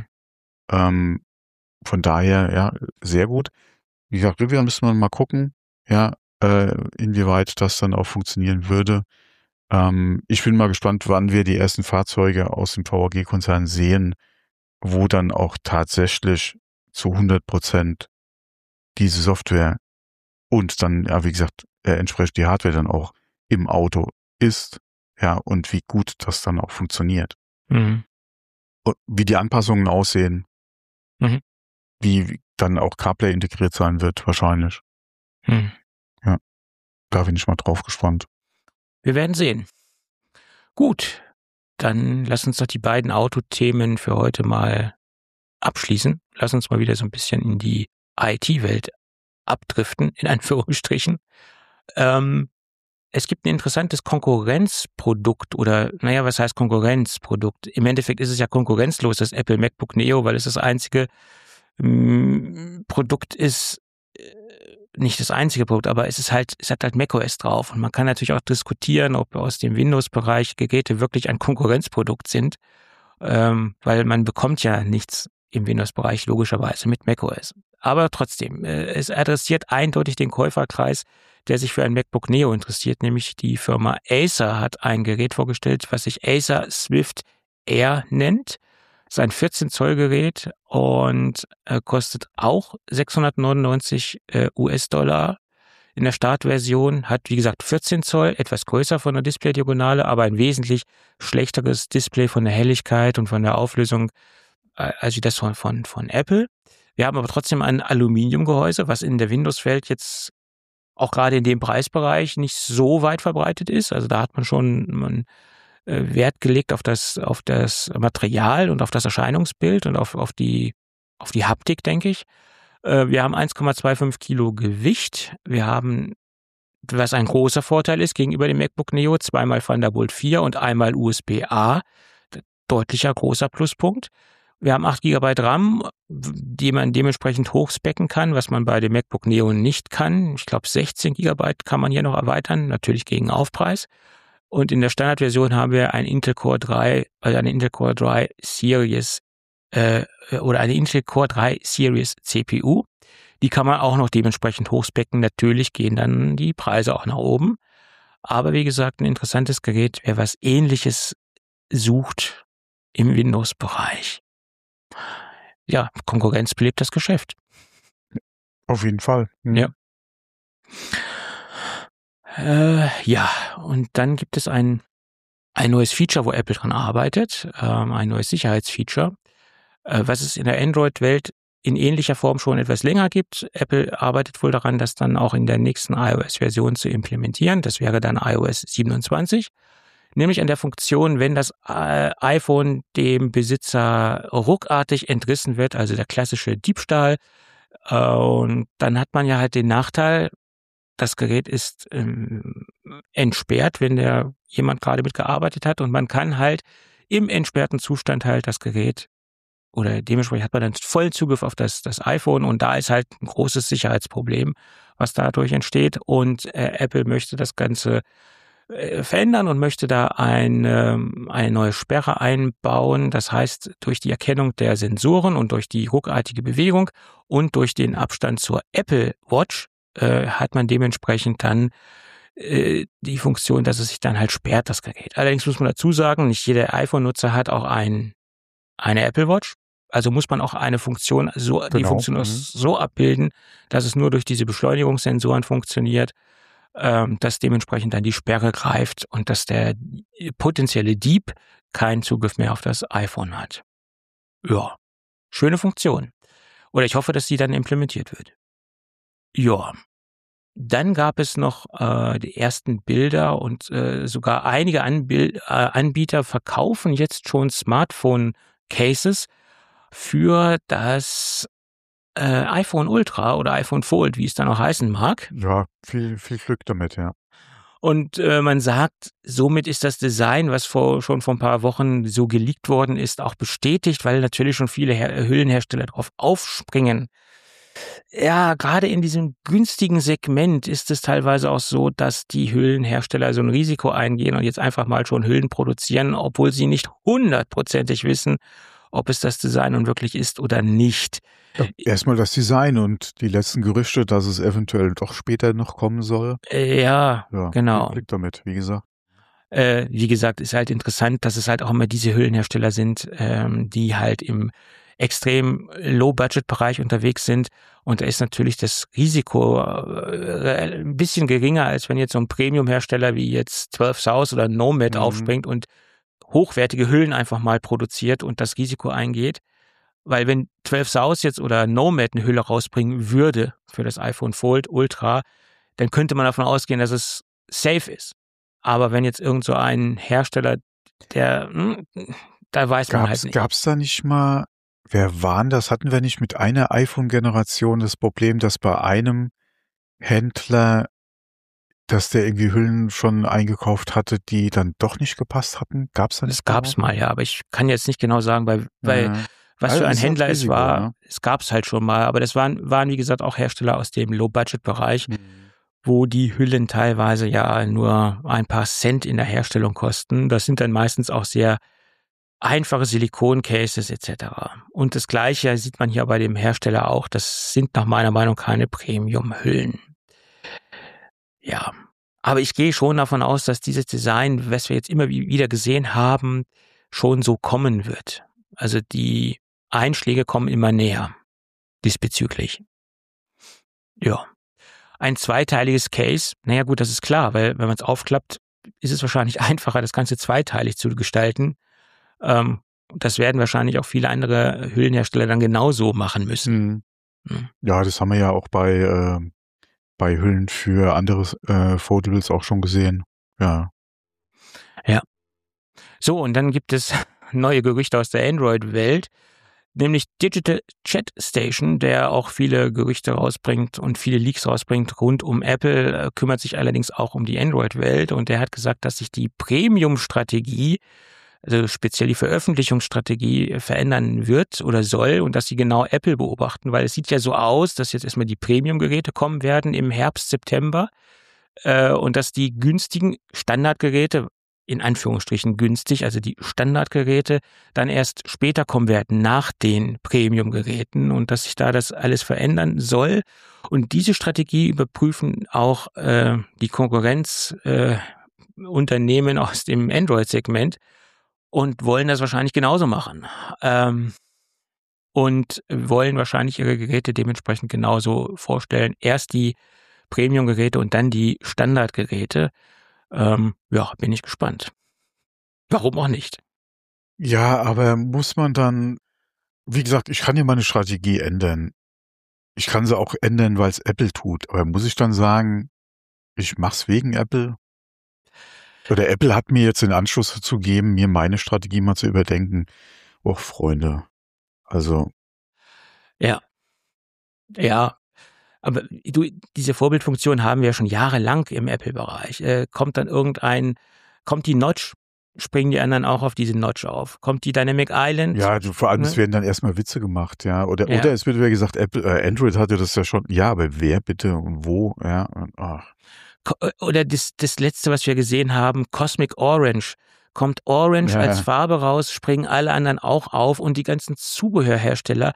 Von daher, ja, sehr gut. Wie gesagt, Rivian müssen wir mal gucken, ja, inwieweit das dann auch funktionieren würde. Ich bin mal gespannt, wann wir die ersten Fahrzeuge aus dem VAG-Konzern sehen, wo dann auch tatsächlich zu 100% diese Software und dann, ja, wie gesagt, entsprechend die Hardware dann auch im Auto ist, ja, und wie gut das dann auch funktioniert. Und wie die Anpassungen aussehen, wie dann auch CarPlay integriert sein wird, wahrscheinlich. Ja, da bin ich mal drauf gespannt. Wir werden sehen. Gut, dann lass uns doch die beiden Autothemen für heute mal abschließen. Lass uns mal wieder so ein bisschen in die IT-Welt abdriften, in Anführungsstrichen. Es gibt ein interessantes Konkurrenzprodukt oder, was heißt Konkurrenzprodukt? Im Endeffekt ist es ja konkurrenzlos, das Apple MacBook Neo, weil es das einzige Produkt ist, nicht das einzige Produkt, aber es hat halt macOS drauf und man kann natürlich auch diskutieren, ob aus dem Windows-Bereich Geräte wirklich ein Konkurrenzprodukt sind, weil man bekommt ja nichts im Windows-Bereich logischerweise mit macOS. Aber trotzdem, es adressiert eindeutig den Käuferkreis, der sich für ein MacBook Neo interessiert, nämlich die Firma Acer hat ein Gerät vorgestellt, was sich Acer Swift Air nennt. Das ist ein 14-Zoll-Gerät und kostet auch 699 US-Dollar in der Startversion. Hat, wie gesagt, 14 Zoll, etwas größer von der Display-Diagonale, aber ein wesentlich schlechteres Display von der Helligkeit und von der Auflösung als das von Apple. Wir haben aber trotzdem ein Aluminiumgehäuse, was in der Windows-Welt jetzt auch gerade in dem Preisbereich nicht so weit verbreitet ist. Also da hat man schon Wert gelegt auf das Material und auf das Erscheinungsbild und auf die Haptik, denke ich. Wir haben 1,25 Kilo Gewicht. Wir haben, was ein großer Vorteil ist gegenüber dem MacBook Neo, 2x Thunderbolt 4 und einmal USB-A. Deutlicher großer Pluspunkt. Wir haben 8 GB RAM, die man dementsprechend hochspecken kann, was man bei dem MacBook Neo nicht kann. Ich glaube, 16 GB kann man hier noch erweitern, natürlich gegen Aufpreis. Und in der Standardversion haben wir ein Intel Core 3, also eine Intel Core 3 Series oder eine Intel Core 3 Series CPU. Die kann man auch noch dementsprechend hochspecken. Natürlich gehen dann die Preise auch nach oben. Aber wie gesagt, ein interessantes Gerät, wer was Ähnliches sucht im Windows-Bereich. Ja, Konkurrenz belebt das Geschäft. Auf jeden Fall. Ja. Ja, und dann gibt es ein neues Feature, wo Apple dran arbeitet, ein neues Sicherheitsfeature, was es in der Android-Welt in ähnlicher Form schon etwas länger gibt. Apple arbeitet wohl daran, das dann auch in der nächsten iOS-Version zu implementieren. Das wäre dann iOS 27. Nämlich an der Funktion, wenn das iPhone dem Besitzer ruckartig entrissen wird, also der klassische Diebstahl. Und dann hat man ja halt den Nachteil, das Gerät ist entsperrt, wenn jemand gerade mitgearbeitet hat, und man kann halt im entsperrten Zustand halt das Gerät, oder dementsprechend hat man dann vollen Zugriff auf das iPhone, und da ist halt ein großes Sicherheitsproblem, was dadurch entsteht, und Apple möchte das Ganze verändern und möchte da eine neue Sperre einbauen. Das heißt, durch die Erkennung der Sensoren und durch die ruckartige Bewegung und durch den Abstand zur Apple Watch hat man dementsprechend dann die Funktion, dass es sich dann halt sperrt, das Gerät. Allerdings muss man dazu sagen, nicht jeder iPhone-Nutzer hat auch eine Apple Watch. Also muss man auch eine Funktion die Funktion so abbilden, dass es nur durch diese Beschleunigungssensoren funktioniert, dass dementsprechend dann die Sperre greift und dass der potenzielle Dieb keinen Zugriff mehr auf das iPhone hat. Ja, schöne Funktion. Oder ich hoffe, dass sie dann implementiert wird. Ja, dann gab es noch die ersten Bilder, und sogar einige Anbieter verkaufen jetzt schon Smartphone-Cases für das iPhone Ultra oder iPhone Fold, wie es dann auch heißen mag. Ja, viel Glück damit, ja. Und man sagt, somit ist das Design, was schon vor ein paar Wochen so geleakt worden ist, auch bestätigt, weil natürlich schon viele Hüllenhersteller drauf aufspringen. Ja, gerade in diesem günstigen Segment ist es teilweise auch so, dass die Hüllenhersteller so ein Risiko eingehen und jetzt einfach mal schon Hüllen produzieren, obwohl sie nicht 100%ig wissen, ob es das Design nun wirklich ist oder nicht. Ja, erstmal das Design und die letzten Gerüchte, dass es eventuell doch später noch kommen soll. Ja, genau. Blick damit, wie gesagt. Wie gesagt, ist halt interessant, dass es halt auch immer diese Hüllenhersteller sind, die halt im extrem Low-Budget-Bereich unterwegs sind. Und da ist natürlich das Risiko ein bisschen geringer, als wenn jetzt so ein Premium-Hersteller wie jetzt 12 South oder Nomad aufspringt und hochwertige Hüllen einfach mal produziert und das Risiko eingeht. Weil wenn 12 South jetzt oder Nomad eine Hülle rausbringen würde für das iPhone Fold Ultra, dann könnte man davon ausgehen, dass es safe ist. Aber wenn jetzt irgend so ein Hersteller, da weiß man halt nicht. Gab's da nicht mal, wer waren das? Hatten wir nicht mit einer iPhone-Generation das Problem, dass bei einem Händler, dass der irgendwie Hüllen schon eingekauft hatte, die dann doch nicht gepasst hatten? Gab's da nicht? Das gab's mal, ja, aber ich kann jetzt nicht genau sagen, weil was für ein Händler es war, ne? Es gab's halt schon mal, aber das waren wie gesagt auch Hersteller aus dem Low-Budget-Bereich, wo die Hüllen teilweise ja nur ein paar Cent in der Herstellung kosten. Das sind dann meistens auch sehr einfache Silikon-Cases etc. Und das Gleiche sieht man hier bei dem Hersteller auch. Das sind nach meiner Meinung keine Premium-Hüllen. Ja, aber ich gehe schon davon aus, dass dieses Design, was wir jetzt immer wieder gesehen haben, schon so kommen wird. Also die Einschläge kommen immer näher diesbezüglich. Ja. Ein zweiteiliges Case, naja gut, das ist klar, weil wenn man es aufklappt, ist es wahrscheinlich einfacher, das Ganze zweiteilig zu gestalten. Das werden wahrscheinlich auch viele andere Hüllenhersteller dann genauso machen müssen. Ja, das haben wir ja auch bei Hüllen für andere Foldables auch schon gesehen. Ja. Ja. So, und dann gibt es neue Gerüchte aus der Android-Welt, nämlich Digital Chat Station, der auch viele Gerüchte rausbringt und viele Leaks rausbringt rund um Apple, kümmert sich allerdings auch um die Android-Welt, und der hat gesagt, dass sich die Premium-Strategie, also speziell die Veröffentlichungsstrategie, verändern wird oder soll, und dass sie genau Apple beobachten, weil es sieht ja so aus, dass jetzt erstmal die Premium-Geräte kommen werden im Herbst, September, und dass die günstigen Standardgeräte, in Anführungsstrichen günstig, also die Standardgeräte, dann erst später kommen werden nach den Premium-Geräten, und dass sich da das alles verändern soll. Und diese Strategie überprüfen auch die Konkurrenz Unternehmen aus dem Android-Segment und wollen das wahrscheinlich genauso machen. Und wollen wahrscheinlich ihre Geräte dementsprechend genauso vorstellen. Erst die Premium-Geräte und dann die Standardgeräte. Bin ich gespannt. Warum auch nicht? Ja, aber muss man dann, wie gesagt, ich kann ja meine Strategie ändern. Ich kann sie auch ändern, weil es Apple tut. Aber muss ich dann sagen, ich mach's wegen Apple? Oder Apple hat mir jetzt den Anschluss dazu gegeben, mir meine Strategie mal zu überdenken. Och, Freunde. Also. Ja. Aber diese Vorbildfunktion haben wir ja schon jahrelang im Apple-Bereich. Kommt die Notch, springen die anderen auch auf diese Notch auf? Kommt die Dynamic Island? Ja, vor allem, es werden dann erstmal Witze gemacht, ja. Oder es wird wieder gesagt, Android hatte das ja schon. Ja, aber wer bitte und wo? Ja. Oder das letzte, was wir gesehen haben, Cosmic Orange. Kommt Orange als Farbe raus, springen alle anderen auch auf und die ganzen Zubehörhersteller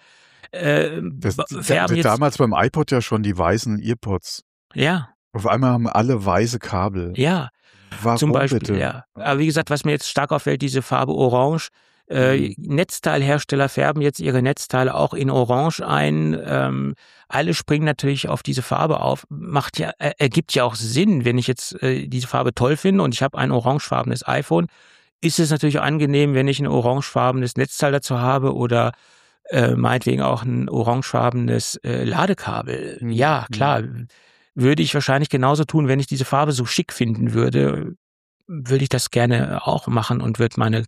färben jetzt. Damals beim iPod ja schon die weißen Earpods. Ja. Auf einmal haben alle weiße Kabel. Ja. Warum zum Beispiel, bitte? Ja. Aber wie gesagt, was mir jetzt stark auffällt, diese Farbe Orange. Netzteilhersteller färben jetzt ihre Netzteile auch in Orange ein. Alle springen natürlich auf diese Farbe auf. Ergibt ja auch Sinn, wenn ich jetzt diese Farbe toll finde und ich habe ein orangefarbenes iPhone, ist es natürlich angenehm, wenn ich ein orangefarbenes Netzteil dazu habe oder meinetwegen auch ein orangefarbenes Ladekabel. Ja, klar. Würde ich wahrscheinlich genauso tun, wenn ich diese Farbe so schick finden würde. Würde ich das gerne auch machen und würde meine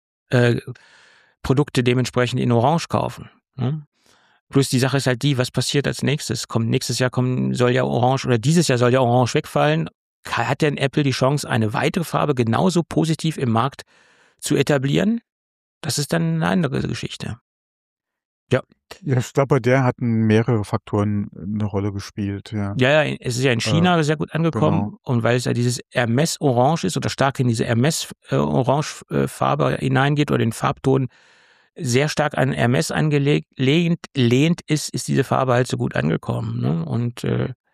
Produkte dementsprechend in Orange kaufen. Plus die Sache ist halt was passiert als nächstes? Dieses Jahr soll ja Orange wegfallen. Hat denn Apple die Chance, eine weitere Farbe genauso positiv im Markt zu etablieren? Das ist dann eine andere Geschichte. Ja. Ja, ich glaube, bei der hatten mehrere Faktoren eine Rolle gespielt, ja. Ja, es ist ja in China sehr gut angekommen. Genau. Und weil es ja dieses Hermes-Orange ist oder stark in diese Hermes-Orange-Farbe hineingeht oder den Farbton sehr stark an Hermes angelehnt ist diese Farbe halt so gut angekommen. Ne? Und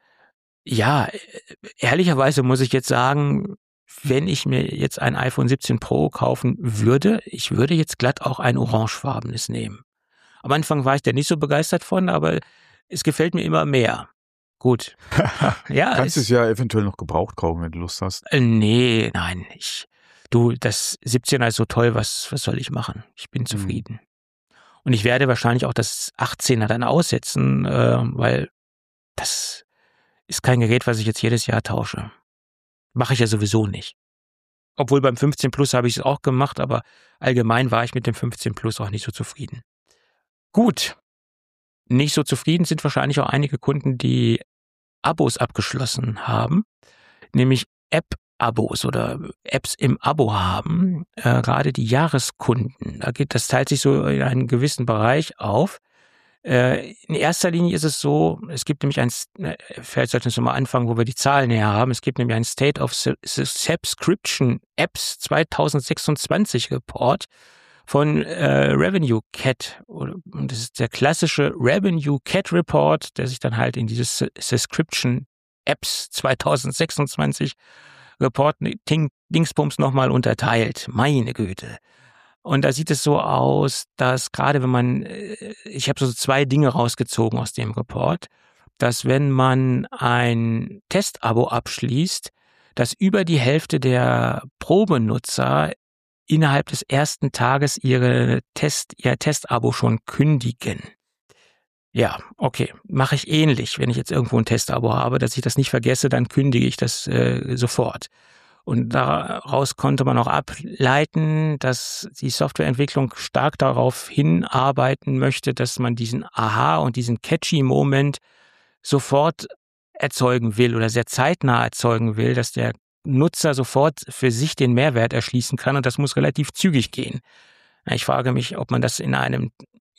ehrlicherweise muss ich jetzt sagen, wenn ich mir jetzt ein iPhone 17 Pro kaufen würde, ich würde jetzt glatt auch ein orangefarbenes nehmen. Am Anfang war ich da nicht so begeistert von, aber es gefällt mir immer mehr. Gut. Ja, kannst es ja eventuell noch gebraucht kaufen, wenn du Lust hast. Nee, nein. Das 17er ist so toll, was soll ich machen? Ich bin zufrieden. Und ich werde wahrscheinlich auch das 18er dann aussetzen, weil das ist kein Gerät, was ich jetzt jedes Jahr tausche. Mache ich ja sowieso nicht. Obwohl beim 15 Plus habe ich es auch gemacht, aber allgemein war ich mit dem 15 Plus auch nicht so zufrieden. Gut. Nicht so zufrieden sind wahrscheinlich auch einige Kunden, die Abos abgeschlossen haben, nämlich App-Abos oder Apps im Abo haben, gerade die Jahreskunden. Das teilt sich so in einen gewissen Bereich auf. In erster Linie ist es so, es gibt nämlich vielleicht sollten wir mal anfangen, wo wir die Zahlen her haben. Es gibt nämlich einen State of Subscription Apps 2026 Report von Revenue Cat. Und das ist der klassische Revenue Cat Report, der sich dann halt in dieses Subscription Apps 2026 Report Dingsbums nochmal unterteilt. Meine Güte. Und da sieht es so aus, dass gerade wenn ich habe so 2 Dinge rausgezogen aus dem Report, dass wenn man ein Testabo abschließt, dass über die Hälfte der Probenutzer innerhalb des ersten Tages ihr Testabo schon kündigen. Ja, okay, mache ich ähnlich. Wenn ich jetzt irgendwo ein Testabo habe, dass ich das nicht vergesse, dann kündige ich das sofort. Und daraus konnte man auch ableiten, dass die Softwareentwicklung stark darauf hinarbeiten möchte, dass man diesen Aha- und diesen Catchy-Moment sofort erzeugen will oder sehr zeitnah erzeugen will, dass der Nutzer sofort für sich den Mehrwert erschließen kann und das muss relativ zügig gehen. Ich frage mich, ob man das in einem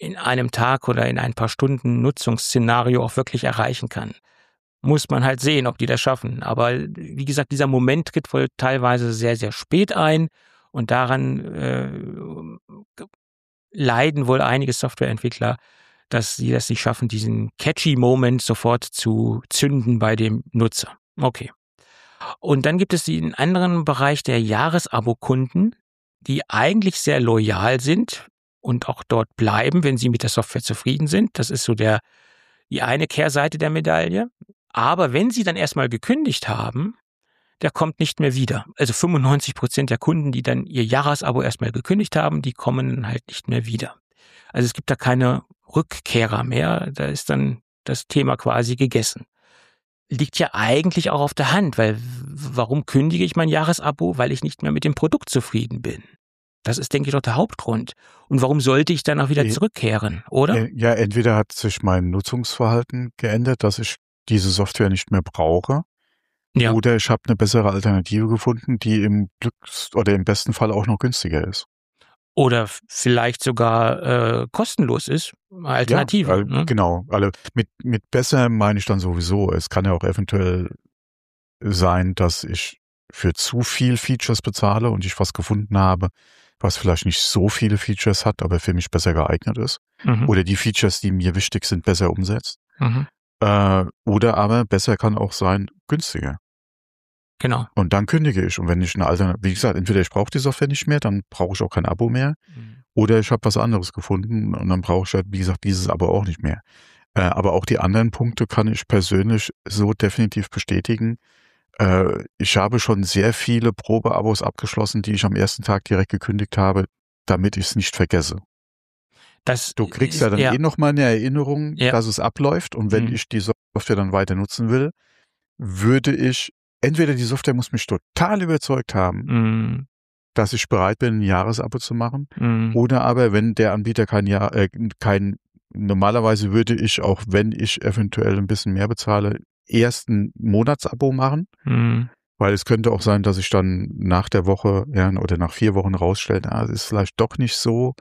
Tag oder in ein paar Stunden Nutzungsszenario auch wirklich erreichen kann. Muss man halt sehen, ob die das schaffen. Aber wie gesagt, dieser Moment tritt wohl teilweise sehr, sehr spät ein und daran leiden wohl einige Softwareentwickler, dass sie das nicht schaffen, diesen catchy Moment sofort zu zünden bei dem Nutzer. Okay. Und dann gibt es den anderen Bereich der Jahresabo-Kunden, die eigentlich sehr loyal sind und auch dort bleiben, wenn sie mit der Software zufrieden sind. Das ist so die eine Kehrseite der Medaille. Aber wenn sie dann erstmal gekündigt haben, der kommt nicht mehr wieder. Also 95% der Kunden, die dann ihr Jahresabo erstmal gekündigt haben, die kommen dann halt nicht mehr wieder. Also es gibt da keine Rückkehrer mehr. Da ist dann das Thema quasi gegessen. Liegt ja eigentlich auch auf der Hand, weil warum kündige ich mein Jahresabo? Weil ich nicht mehr mit dem Produkt zufrieden bin. Das ist, denke ich, doch der Hauptgrund. Und warum sollte ich dann auch wieder zurückkehren, oder? Ja, entweder hat sich mein Nutzungsverhalten geändert, dass ich diese Software nicht mehr brauche, Ja. oder ich habe eine bessere Alternative gefunden, die im oder im besten Fall auch noch günstiger ist. Oder vielleicht sogar kostenlos ist, Alternative. Ja, Ne? genau. Mit besser meine ich dann sowieso. Es kann ja auch eventuell sein, dass ich für zu viel Features bezahle und ich was gefunden habe, was vielleicht nicht so viele Features hat, aber für mich besser geeignet ist. Mhm. Oder die Features, die mir wichtig sind, besser umsetzt. Mhm. Oder aber besser kann auch sein, günstiger. Genau. Und dann kündige ich. Und wenn ich eine Alternative, wie gesagt, entweder ich brauche die Software nicht mehr, dann brauche ich auch kein Abo mehr. Oder ich habe was anderes gefunden und dann brauche ich halt, wie gesagt, dieses Abo auch nicht mehr. Aber auch die anderen Punkte kann ich persönlich so definitiv bestätigen. Ich habe schon sehr viele Probeabos abgeschlossen, die ich am ersten Tag direkt gekündigt habe, damit ich es nicht vergesse. Du kriegst ja dann nochmal eine Erinnerung, dass es abläuft. Und wenn ich die Software dann weiter nutzen will, würde ich, entweder die Software muss mich total überzeugt haben, dass ich bereit bin, ein Jahresabo zu machen. Oder aber, wenn der Anbieter normalerweise würde ich, auch wenn ich eventuell ein bisschen mehr bezahle, erst ein Monatsabo machen. Weil es könnte auch sein, dass ich dann nach der Woche oder nach 4 Wochen rausstelle, das ist vielleicht doch nicht so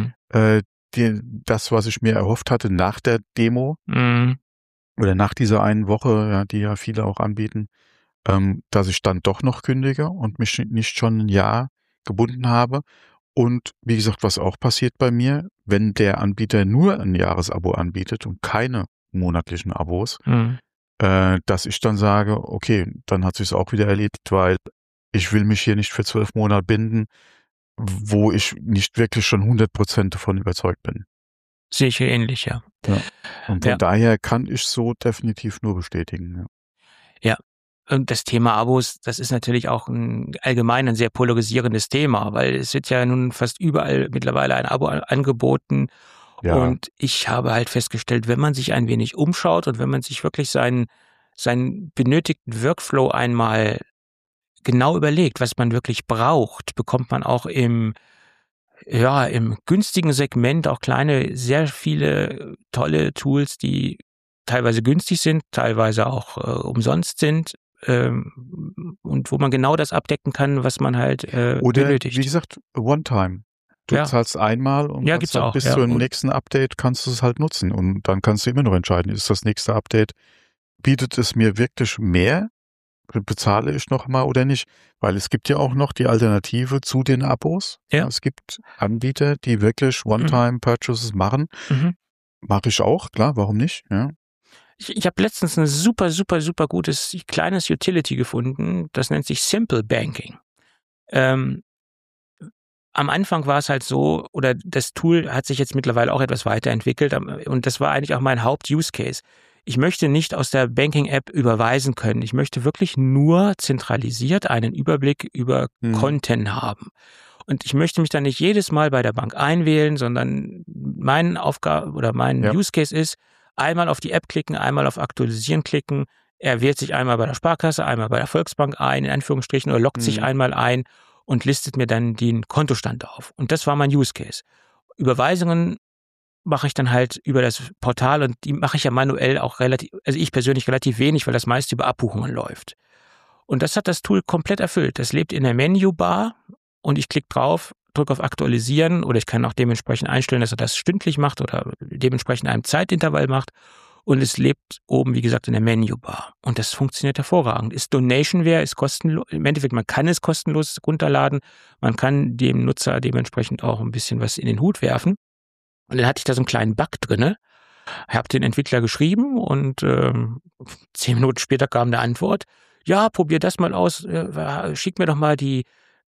das, was ich mir erhofft hatte nach der Demo oder nach dieser einen Woche, die ja viele auch anbieten, dass ich dann doch noch kündige und mich nicht schon ein Jahr gebunden habe. Und wie gesagt, was auch passiert bei mir, wenn der Anbieter nur ein Jahresabo anbietet und keine monatlichen Abos, dass ich dann sage, okay, dann hat sich's auch wieder erledigt, weil ich will mich hier nicht für 12 Monate binden, wo ich nicht wirklich schon 100% davon überzeugt bin. Sehe ich ähnlich, ja. Und von daher kann ich so definitiv nur bestätigen. Ja. Und das Thema Abos, das ist natürlich auch allgemein ein sehr polarisierendes Thema, weil es wird ja nun fast überall mittlerweile ein Abo angeboten. Ja. Und ich habe halt festgestellt, wenn man sich ein wenig umschaut und wenn man sich wirklich seinen benötigten Workflow einmal genau überlegt, was man wirklich braucht, bekommt man auch im günstigen Segment auch sehr viele tolle Tools, die teilweise günstig sind, teilweise auch umsonst sind. Und wo man genau das abdecken kann, was man halt benötigt. Wie gesagt, One-Time. Du zahlst einmal und gibt's auch, bis zum nächsten Update kannst du es halt nutzen. Und dann kannst du immer noch entscheiden, ist das nächste Update, bietet es mir wirklich mehr, bezahle ich noch mal oder nicht? Weil es gibt ja auch noch die Alternative zu den Abos. Ja. Es gibt Anbieter, die wirklich One-Time-Purchases machen. Mache ich auch, klar, warum nicht? Ja. Ich habe letztens ein super, super, super gutes kleines Utility gefunden, das nennt sich Simple Banking. Am Anfang war es halt so, oder das Tool hat sich jetzt mittlerweile auch etwas weiterentwickelt und das war eigentlich auch mein Haupt-Use-Case. Ich möchte nicht aus der Banking-App überweisen können. Ich möchte wirklich nur zentralisiert einen Überblick über Konten haben. Und ich möchte mich dann nicht jedes Mal bei der Bank einwählen, sondern mein Use Case ist, einmal auf die App klicken, einmal auf Aktualisieren klicken. Er wählt sich einmal bei der Sparkasse, einmal bei der Volksbank ein, in Anführungsstrichen, oder loggt sich einmal ein und listet mir dann den Kontostand auf. Und das war mein Use Case. Überweisungen mache ich dann halt über das Portal und die mache ich ja manuell auch ich persönlich relativ wenig, weil das meiste über Abbuchungen läuft. Und das hat das Tool komplett erfüllt. Das lebt in der Menübar und ich klicke drauf, drücke auf Aktualisieren oder ich kann auch dementsprechend einstellen, dass er das stündlich macht oder dementsprechend einem Zeitintervall macht. Und es lebt oben, wie gesagt, in der Menübar. Und das funktioniert hervorragend. Ist Donationware, ist kostenlos. Im Endeffekt, man kann es kostenlos runterladen. Man kann dem Nutzer dementsprechend auch ein bisschen was in den Hut werfen. Und dann hatte ich da so einen kleinen Bug drinne. Ich habe den Entwickler geschrieben und 10 Minuten später kam eine Antwort. ja, probier das mal aus, schick mir doch mal die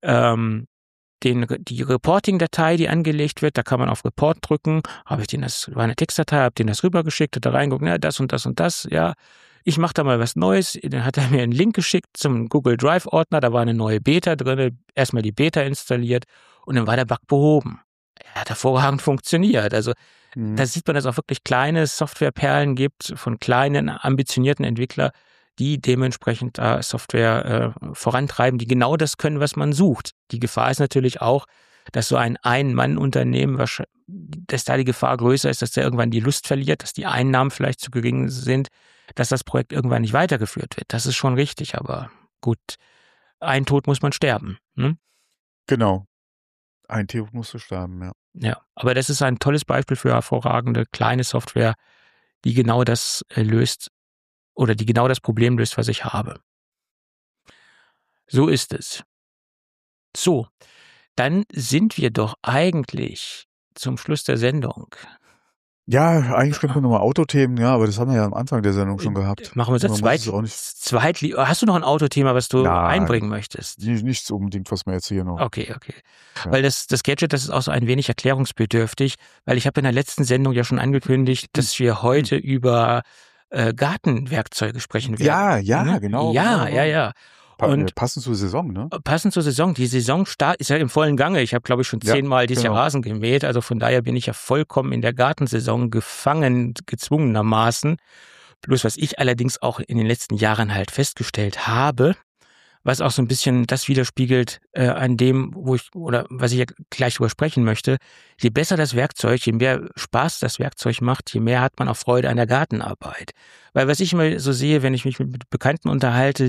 Reporting-Datei, die angelegt wird, da kann man auf Report drücken, war eine Textdatei, habe denen das rübergeschickt, hat da reingeguckt, na, das und das und das, ja, ich mache da mal was Neues, dann hat er mir einen Link geschickt zum Google Drive-Ordner, da war eine neue Beta drin, erstmal die Beta installiert und dann war der Bug behoben. Er hat hervorragend funktioniert, also da sieht man, dass es auch wirklich kleine Softwareperlen gibt von kleinen, ambitionierten Entwicklern, die dementsprechend Software vorantreiben, die genau das können, was man sucht. Die Gefahr ist natürlich auch, dass so ein Ein-Mann-Unternehmen, dass da die Gefahr größer ist, dass der irgendwann die Lust verliert, dass die Einnahmen vielleicht zu gering sind, dass das Projekt irgendwann nicht weitergeführt wird. Das ist schon richtig, aber gut, ein Tod muss man sterben. Ne? Genau. Ein Tod musst du sterben, ja. Ja, aber das ist ein tolles Beispiel für hervorragende kleine Software, die genau das löst oder die genau das Problem löst, was ich habe. So ist es. So, dann sind wir doch eigentlich zum Schluss der Sendung. Ja, eigentlich könnten wir nochmal Autothemen, ja, aber das haben wir ja am Anfang der Sendung schon gehabt. Machen wir das Hast du noch ein Autothema, was du einbringen möchtest? Nichts unbedingt, was wir jetzt hier noch. Okay. Ja. Weil das Gadget, das ist auch so ein wenig erklärungsbedürftig, weil ich habe in der letzten Sendung ja schon angekündigt, dass wir heute über Gartenwerkzeuge sprechen werden. Ja, genau. Ja. Und passend zur Saison, ne? Passend zur Saison. Die Saison ist ja im vollen Gange. Ich habe, glaube ich, schon 10-mal dieses Jahr Rasen gemäht. Also von daher bin ich ja vollkommen in der Gartensaison gefangen, gezwungenermaßen. Bloß was ich allerdings auch in den letzten Jahren halt festgestellt habe, was auch so ein bisschen das widerspiegelt an dem, was ich ja gleich drüber sprechen möchte. Je besser das Werkzeug, je mehr Spaß das Werkzeug macht, je mehr hat man auch Freude an der Gartenarbeit. Weil was ich immer so sehe, wenn ich mich mit Bekannten unterhalte,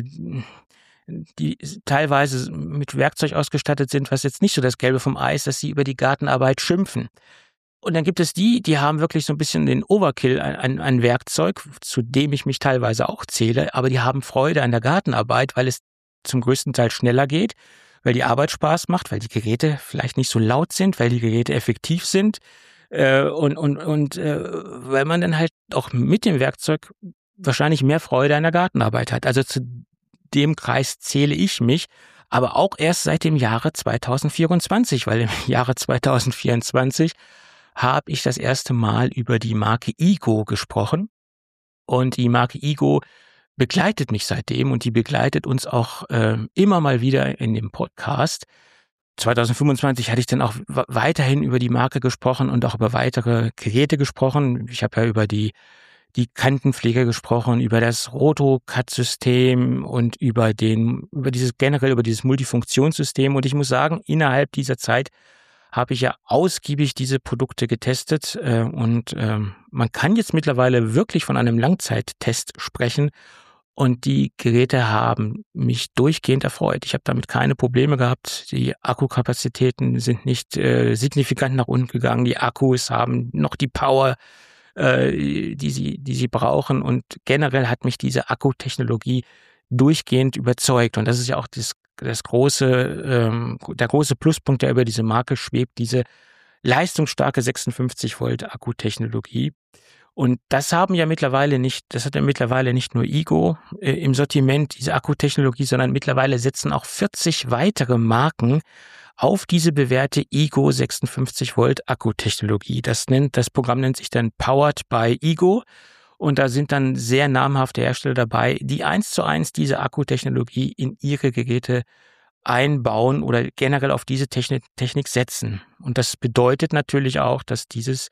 die teilweise mit Werkzeug ausgestattet sind, was jetzt nicht so das Gelbe vom Ei ist, dass sie über die Gartenarbeit schimpfen. Und dann gibt es die haben wirklich so ein bisschen den Overkill an Werkzeug, zu dem ich mich teilweise auch zähle, aber die haben Freude an der Gartenarbeit, weil es zum größten Teil schneller geht, weil die Arbeit Spaß macht, weil die Geräte vielleicht nicht so laut sind, weil die Geräte effektiv sind und weil man dann halt auch mit dem Werkzeug wahrscheinlich mehr Freude an der Gartenarbeit hat. Also zu dem Kreis zähle ich mich, aber auch erst seit dem Jahre 2024, weil im Jahre 2024 habe ich das erste Mal über die Marke IGO gesprochen und die Marke IGO begleitet mich seitdem und die begleitet uns auch immer mal wieder in dem Podcast. 2025 hatte ich dann auch weiterhin über die Marke gesprochen und auch über weitere Geräte gesprochen. Ich habe ja über die Kantenpflege gesprochen, über das Roto-Cut-System und über dieses Multifunktionssystem. Und ich muss sagen, innerhalb dieser Zeit habe ich ja ausgiebig diese Produkte getestet und man kann jetzt mittlerweile wirklich von einem Langzeittest sprechen und die Geräte haben mich durchgehend erfreut. Ich habe damit keine Probleme gehabt. Die Akkukapazitäten sind nicht signifikant nach unten gegangen. Die Akkus haben noch die Power, die sie brauchen und generell hat mich diese Akkutechnologie durchgehend überzeugt und das ist ja auch der große Pluspunkt, der über diese Marke schwebt, diese leistungsstarke 56 Volt Akkutechnologie. Und das hat ja mittlerweile nicht nur IGO im Sortiment, diese Akkutechnologie, sondern mittlerweile setzen auch 40 weitere Marken auf diese bewährte IGO 56 Volt Akkutechnologie. Das Programm nennt sich dann Powered by IGO. Und da sind dann sehr namhafte Hersteller dabei, die 1:1 diese Akkutechnologie in ihre Geräte einbauen oder generell auf diese Technik setzen. Und das bedeutet natürlich auch, dass diese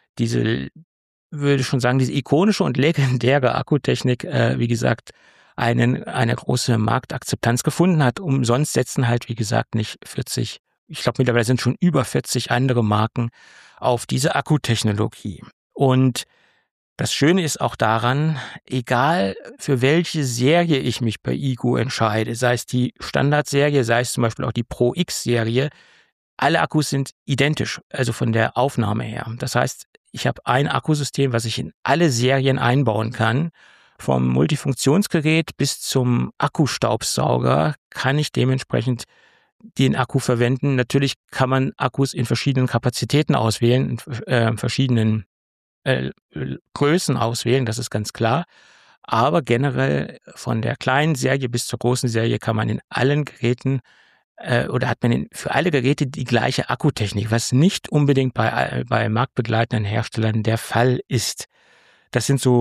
ikonische und legendäre Akkutechnik, wie gesagt, eine große Marktakzeptanz gefunden hat. Umsonst setzen halt, wie gesagt, nicht 40, ich glaube mittlerweile sind schon über 40 andere Marken auf diese Akkutechnologie. Und das Schöne ist auch daran, egal für welche Serie ich mich bei IGO entscheide, sei es die Standardserie, sei es zum Beispiel auch die Pro X-Serie, alle Akkus sind identisch, also von der Aufnahme her. Das heißt, ich habe ein Akkusystem, was ich in alle Serien einbauen kann. Vom Multifunktionsgerät bis zum Akkustaubsauger kann ich dementsprechend den Akku verwenden. Natürlich kann man Akkus in verschiedenen Kapazitäten auswählen, in verschiedenen Größen auswählen, das ist ganz klar. Aber generell von der kleinen Serie bis zur großen Serie kann man in allen Geräten oder hat man für alle Geräte die gleiche Akkutechnik, was nicht unbedingt bei marktbegleitenden Herstellern der Fall ist. Das ist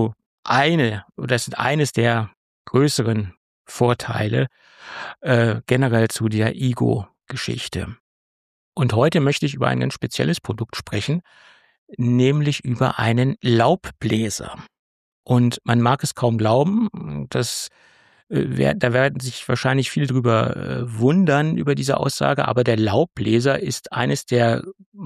eines der größeren Vorteile generell zu der IGO-Geschichte. Und heute möchte ich über ein ganz spezielles Produkt sprechen, nämlich über einen Laubbläser. Und man mag es kaum glauben, da werden sich wahrscheinlich viele drüber wundern über diese Aussage, aber der Laubbläser ist eines der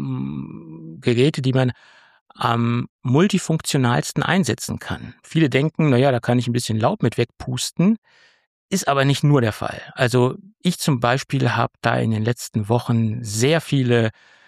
Geräte, die man am multifunktionalsten einsetzen kann. Viele denken, da kann ich ein bisschen Laub mit wegpusten, ist aber nicht nur der Fall. Also ich zum Beispiel habe da in den letzten Wochen sehr viele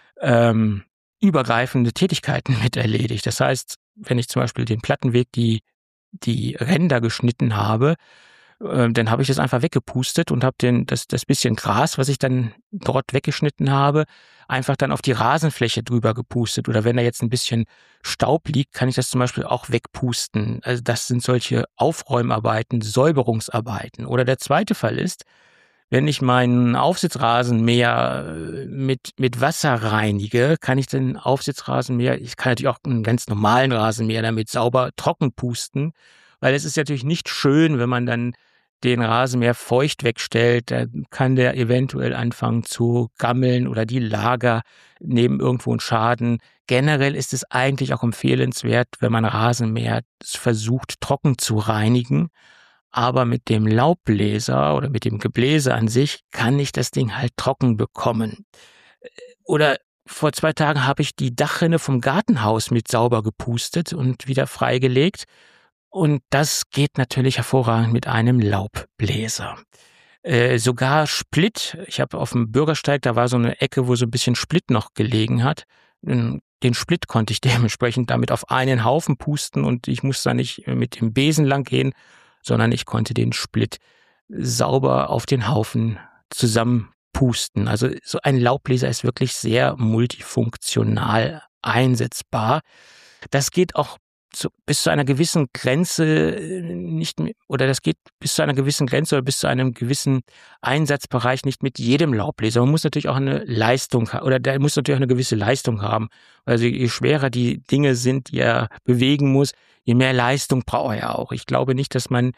übergreifende Tätigkeiten mit erledigt. Das heißt, wenn ich zum Beispiel den Plattenweg, die Ränder geschnitten habe, dann habe ich das einfach weggepustet und habe das bisschen Gras, was ich dann dort weggeschnitten habe, einfach dann auf die Rasenfläche drüber gepustet. Oder wenn da jetzt ein bisschen Staub liegt, kann ich das zum Beispiel auch wegpusten. Also das sind solche Aufräumarbeiten, Säuberungsarbeiten. Oder der zweite Fall ist, wenn ich meinen Aufsitzrasenmäher mit Wasser reinige, kann ich den Aufsitzrasenmäher, ich kann natürlich auch einen ganz normalen Rasenmäher damit sauber trocken pusten, weil es ist natürlich nicht schön, wenn man dann den Rasenmäher feucht wegstellt, dann kann der eventuell anfangen zu gammeln oder die Lager nehmen irgendwo einen Schaden. Generell ist es eigentlich auch empfehlenswert, wenn man Rasenmäher versucht trocken zu reinigen. Aber mit dem Laubbläser oder mit dem Gebläse an sich kann ich das Ding halt trocken bekommen. Oder vor 2 Tagen habe ich die Dachrinne vom Gartenhaus mit sauber gepustet und wieder freigelegt. Und das geht natürlich hervorragend mit einem Laubbläser. Sogar Split, ich habe auf dem Bürgersteig, da war so eine Ecke, wo so ein bisschen Split noch gelegen hat. Den Split konnte ich dementsprechend damit auf einen Haufen pusten und ich musste da nicht mit dem Besen lang gehen, sondern ich konnte den Split sauber auf den Haufen zusammenpusten. Also so ein Laubbläser ist wirklich sehr multifunktional einsetzbar. Das geht auch bis zu einer gewissen Grenze nicht mehr, oder das geht bis zu einer gewissen Grenze oder bis zu einem gewissen Einsatzbereich nicht mit jedem Laubbläser. Man muss natürlich auch eine Leistung haben, oder der muss natürlich auch eine gewisse Leistung haben. Also je schwerer die Dinge sind, die er bewegen muss, je mehr Leistung braucht er auch. Ich glaube nicht, dass man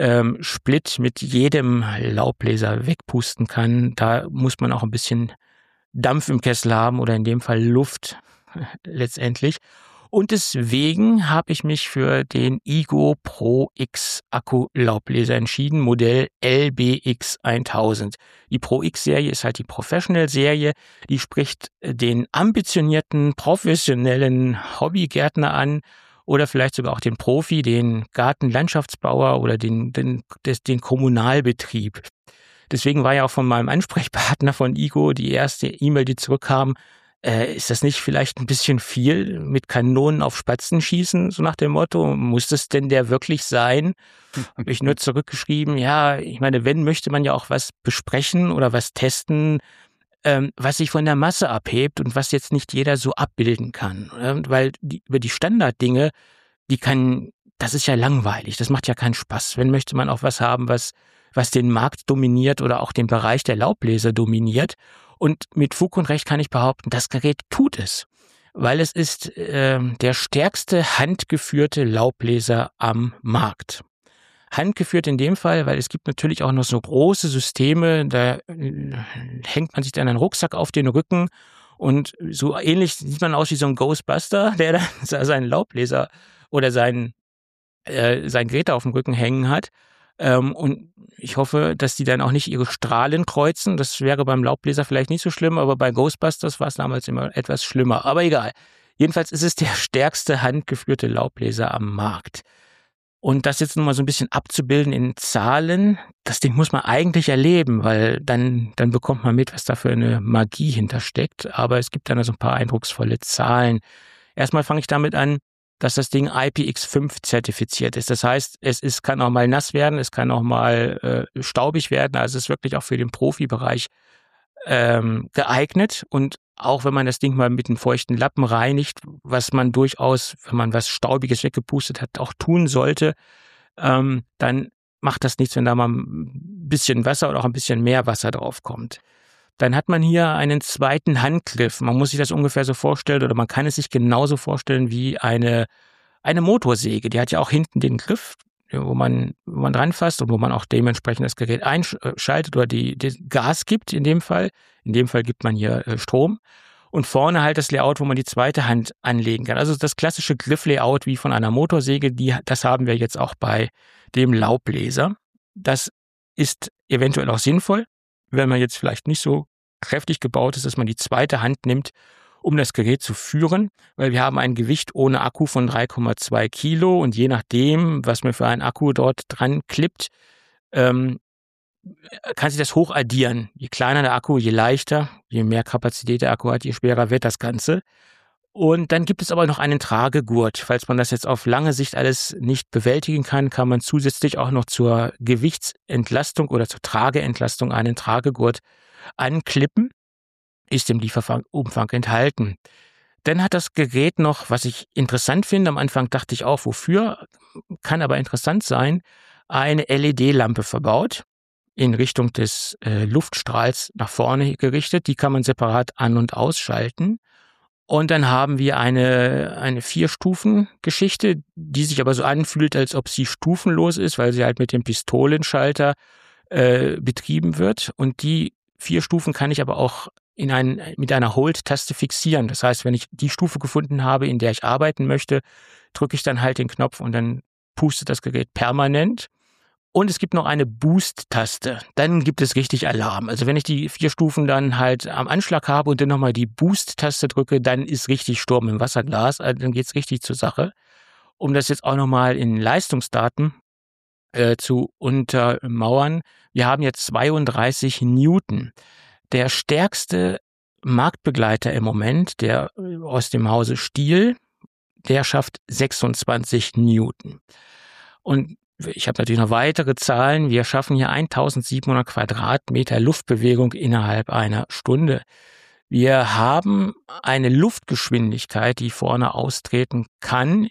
Split mit jedem Laubbläser wegpusten kann. Da muss man auch ein bisschen Dampf im Kessel haben oder in dem Fall Luft letztendlich. Und deswegen habe ich mich für den IGO Pro X Akku-Laubbläser entschieden, Modell LBX 1000. Die Pro X-Serie ist halt die Professional-Serie, die spricht den ambitionierten, professionellen Hobbygärtner an oder vielleicht sogar auch den Profi, den Gartenlandschaftsbauer oder den Kommunalbetrieb. Deswegen war ja auch von meinem Ansprechpartner von IGO die erste E-Mail, die zurückkam, ist das nicht vielleicht ein bisschen viel mit Kanonen auf Spatzen schießen, so nach dem Motto? Muss das denn der wirklich sein? Habe ich nur zurückgeschrieben, ja, ich meine, wenn, möchte man ja auch was besprechen oder was testen, was sich von der Masse abhebt und was jetzt nicht jeder so abbilden kann. Weil über die Standarddinge, das ist ja langweilig, das macht ja keinen Spaß. Wenn, möchte man auch was haben, was den Markt dominiert oder auch den Bereich der Laubbläser dominiert. Und mit Fug und Recht kann ich behaupten, das Gerät tut es, weil es ist der stärkste handgeführte Laubbläser am Markt. Handgeführt in dem Fall, weil es gibt natürlich auch noch so große Systeme, da hängt man sich dann einen Rucksack auf den Rücken und so ähnlich sieht man aus wie so ein Ghostbuster, der dann seinen Laubbläser oder sein Gerät auf dem Rücken hängen hat. Und ich hoffe, dass die dann auch nicht ihre Strahlen kreuzen. Das wäre beim Laubbläser vielleicht nicht so schlimm, aber bei Ghostbusters war es damals immer etwas schlimmer. Aber egal. Jedenfalls ist es der stärkste handgeführte Laubbläser am Markt. Und das jetzt nochmal so ein bisschen abzubilden in Zahlen, das Ding muss man eigentlich erleben, weil dann bekommt man mit, was da für eine Magie hintersteckt. Aber es gibt dann also ein paar eindrucksvolle Zahlen. Erstmal fange ich damit an, dass das Ding IPX5 zertifiziert ist. Das heißt, es kann auch mal nass werden, es kann auch mal staubig werden. Also es ist wirklich auch für den Profibereich geeignet. Und auch wenn man das Ding mal mit einem feuchten Lappen reinigt, was man durchaus, wenn man was Staubiges weggepustet hat, auch tun sollte, dann macht das nichts, wenn da mal ein bisschen Wasser oder auch ein bisschen mehr Wasser drauf kommt. Dann hat man hier einen zweiten Handgriff. Man muss sich das ungefähr so vorstellen oder man kann es sich genauso vorstellen wie eine Motorsäge. Die hat ja auch hinten den Griff, wo man dran fasst und wo man auch dementsprechend das Gerät einschaltet oder das Gas gibt in dem Fall. In dem Fall gibt man hier Strom. Und vorne halt das Layout, wo man die zweite Hand anlegen kann. Also das klassische Griff-Layout wie von einer Motorsäge, das haben wir jetzt auch bei dem Laubbläser. Das ist eventuell auch sinnvoll, wenn man jetzt vielleicht nicht so kräftig gebaut ist, dass man die zweite Hand nimmt, um das Gerät zu führen, weil wir haben ein Gewicht ohne Akku von 3,2 Kilo und je nachdem, was man für einen Akku dort dran klippt, kann sich das hochaddieren. Je kleiner der Akku, je leichter, je mehr Kapazität der Akku hat, je schwerer wird das Ganze. Und dann gibt es aber noch einen Tragegurt. Falls man das jetzt auf lange Sicht alles nicht bewältigen kann, kann man zusätzlich auch noch zur Gewichtsentlastung oder zur Trageentlastung einen Tragegurt anklippen. Ist im Lieferumfang enthalten. Dann hat das Gerät noch, was ich interessant finde, am Anfang dachte ich auch, wofür, kann aber interessant sein, eine LED-Lampe verbaut, in Richtung des Luftstrahls nach vorne gerichtet. Die kann man separat an- und ausschalten. Und dann haben wir eine 4-Stufen-Geschichte, die sich aber so anfühlt, als ob sie stufenlos ist, weil sie halt mit dem Pistolenschalter betrieben wird. Und die 4 Stufen kann ich aber auch mit einer Hold-Taste fixieren. Das heißt, wenn ich die Stufe gefunden habe, in der ich arbeiten möchte, drücke ich dann halt den Knopf und dann pustet das Gerät permanent. Und es gibt noch eine Boost-Taste. Dann gibt es richtig Alarm. Also wenn ich die 4 Stufen dann halt am Anschlag habe und dann nochmal die Boost-Taste drücke, dann ist richtig Sturm im Wasserglas. Also dann geht's richtig zur Sache. Um das jetzt auch nochmal in Leistungsdaten zu untermauern. Wir haben jetzt 32 Newton. Der stärkste Marktbegleiter im Moment, der aus dem Hause Stihl, der schafft 26 Newton. Und ich habe natürlich noch weitere Zahlen. Wir schaffen hier 1700 Quadratmeter Luftbewegung innerhalb einer Stunde. Wir haben eine Luftgeschwindigkeit, die vorne austreten kann,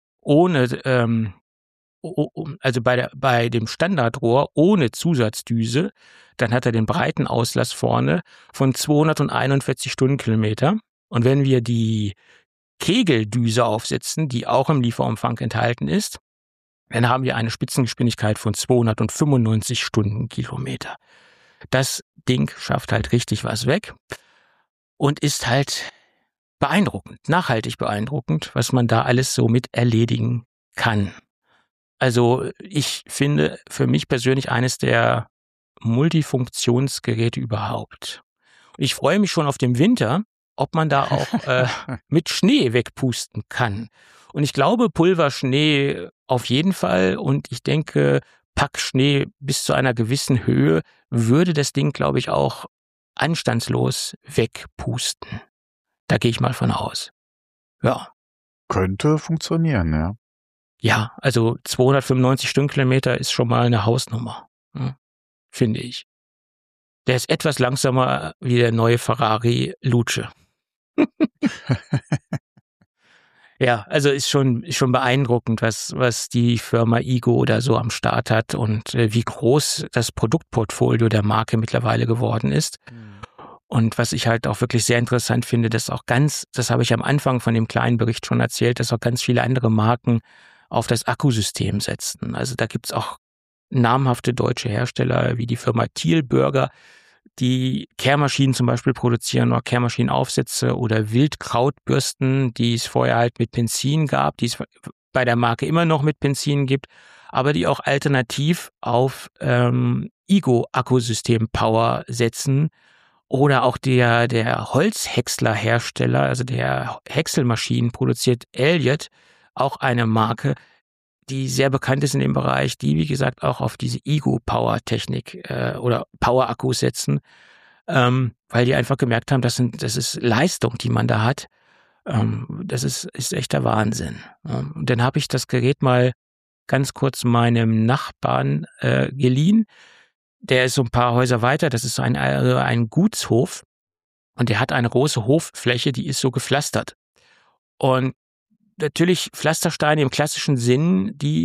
ohne also bei dem Standardrohr ohne Zusatzdüse, dann hat er den breiten Auslass vorne von 241 Stundenkilometer. Und wenn wir die Kegeldüse aufsetzen, die auch im Lieferumfang enthalten ist, dann haben wir eine Spitzengeschwindigkeit von 295 Stundenkilometer. Das Ding schafft halt richtig was weg und ist halt beeindruckend, nachhaltig beeindruckend, was man da alles so mit erledigen kann. Also ich finde für mich persönlich eines der Multifunktionsgeräte überhaupt. Und ich freue mich schon auf den Winter, ob man da auch mit Schnee wegpusten kann. Und ich glaube, Pulverschnee auf jeden Fall. Und ich denke, Packschnee bis zu einer gewissen Höhe würde das Ding, glaube ich, auch anstandslos wegpusten. Da gehe ich mal von aus. Ja. Könnte funktionieren, ja. Ja, also 295 Stundenkilometer ist schon mal eine Hausnummer, finde ich. Der ist etwas langsamer wie der neue Ferrari Luce. Ja, also ist schon beeindruckend, was die Firma Igo da so am Start hat und wie groß das Produktportfolio der Marke mittlerweile geworden ist. Und was ich halt auch wirklich sehr interessant finde, das habe ich am Anfang von dem kleinen Bericht schon erzählt, dass auch ganz viele andere Marken auf das Akkusystem setzen. Also da gibt's auch namhafte deutsche Hersteller wie die Firma Thielburger, die Kehrmaschinen zum Beispiel produzieren oder Kehrmaschinenaufsätze oder Wildkrautbürsten, die es vorher halt mit Benzin gab, die es bei der Marke immer noch mit Benzin gibt, aber die auch alternativ auf Igo-Akkusystem-Power setzen. Oder auch der Holzhäcksler-Hersteller, also der Häckselmaschinen produziert, Elliott, auch eine Marke, die sehr bekannt ist in dem Bereich, die, wie gesagt, auch auf diese Igo-Power-Technik oder Power-Akkus setzen, weil die einfach gemerkt haben, das ist Leistung, die man da hat. Das ist echter Wahnsinn. Und dann habe ich das Gerät mal ganz kurz meinem Nachbarn geliehen. Der ist so ein paar Häuser weiter, das ist so ein Gutshof und der hat eine große Hoffläche, die ist so gepflastert. Und natürlich Pflastersteine im klassischen Sinn, die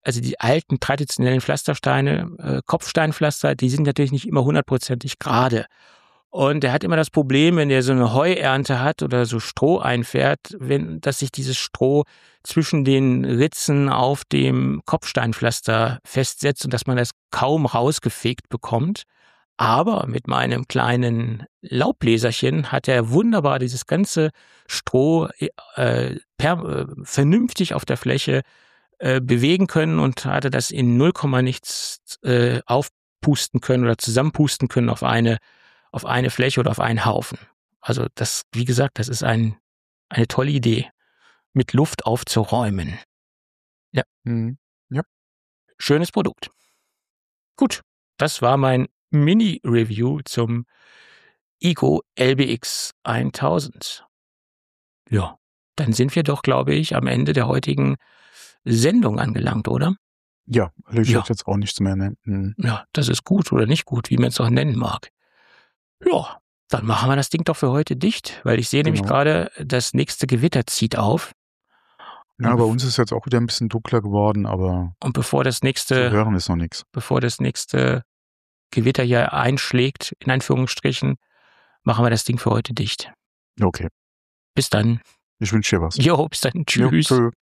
also die alten traditionellen Pflastersteine, Kopfsteinpflaster, die sind natürlich nicht immer 100%ig gerade. Und er hat immer das Problem, wenn er so eine Heuernte hat oder so Stroh einfährt, dass sich dieses Stroh zwischen den Ritzen auf dem Kopfsteinpflaster festsetzt und dass man das kaum rausgefegt bekommt. Aber mit meinem kleinen hat er wunderbar dieses ganze Stroh vernünftig auf der Fläche bewegen können und hatte das in 0, nichts aufpusten können oder zusammenpusten können auf eine Fläche oder auf einen Haufen. Also das, wie gesagt, das ist eine tolle Idee, mit Luft aufzuräumen. Ja. Ja. Schönes Produkt. Gut, das war mein Mini-Review zum IGO LBX 1000. Ja, dann sind wir doch, glaube ich, am Ende der heutigen Sendung angelangt, oder? Ja, ich hätte jetzt auch nichts mehr nennen. Ja, das ist gut oder nicht gut, wie man es auch nennen mag. Ja, dann machen wir das Ding doch für heute dicht, weil ich sehe nämlich gerade, das nächste Gewitter zieht auf. Ja, bei uns ist jetzt auch wieder ein bisschen dunkler geworden, aber und bevor das nächste, zu hören ist noch nichts. Bevor das nächste Gewitter hier einschlägt, in Anführungsstrichen, machen wir das Ding für heute dicht. Okay. Bis dann. Ich wünsche dir was. Jo, bis dann. Tschüss. Jo, tschö.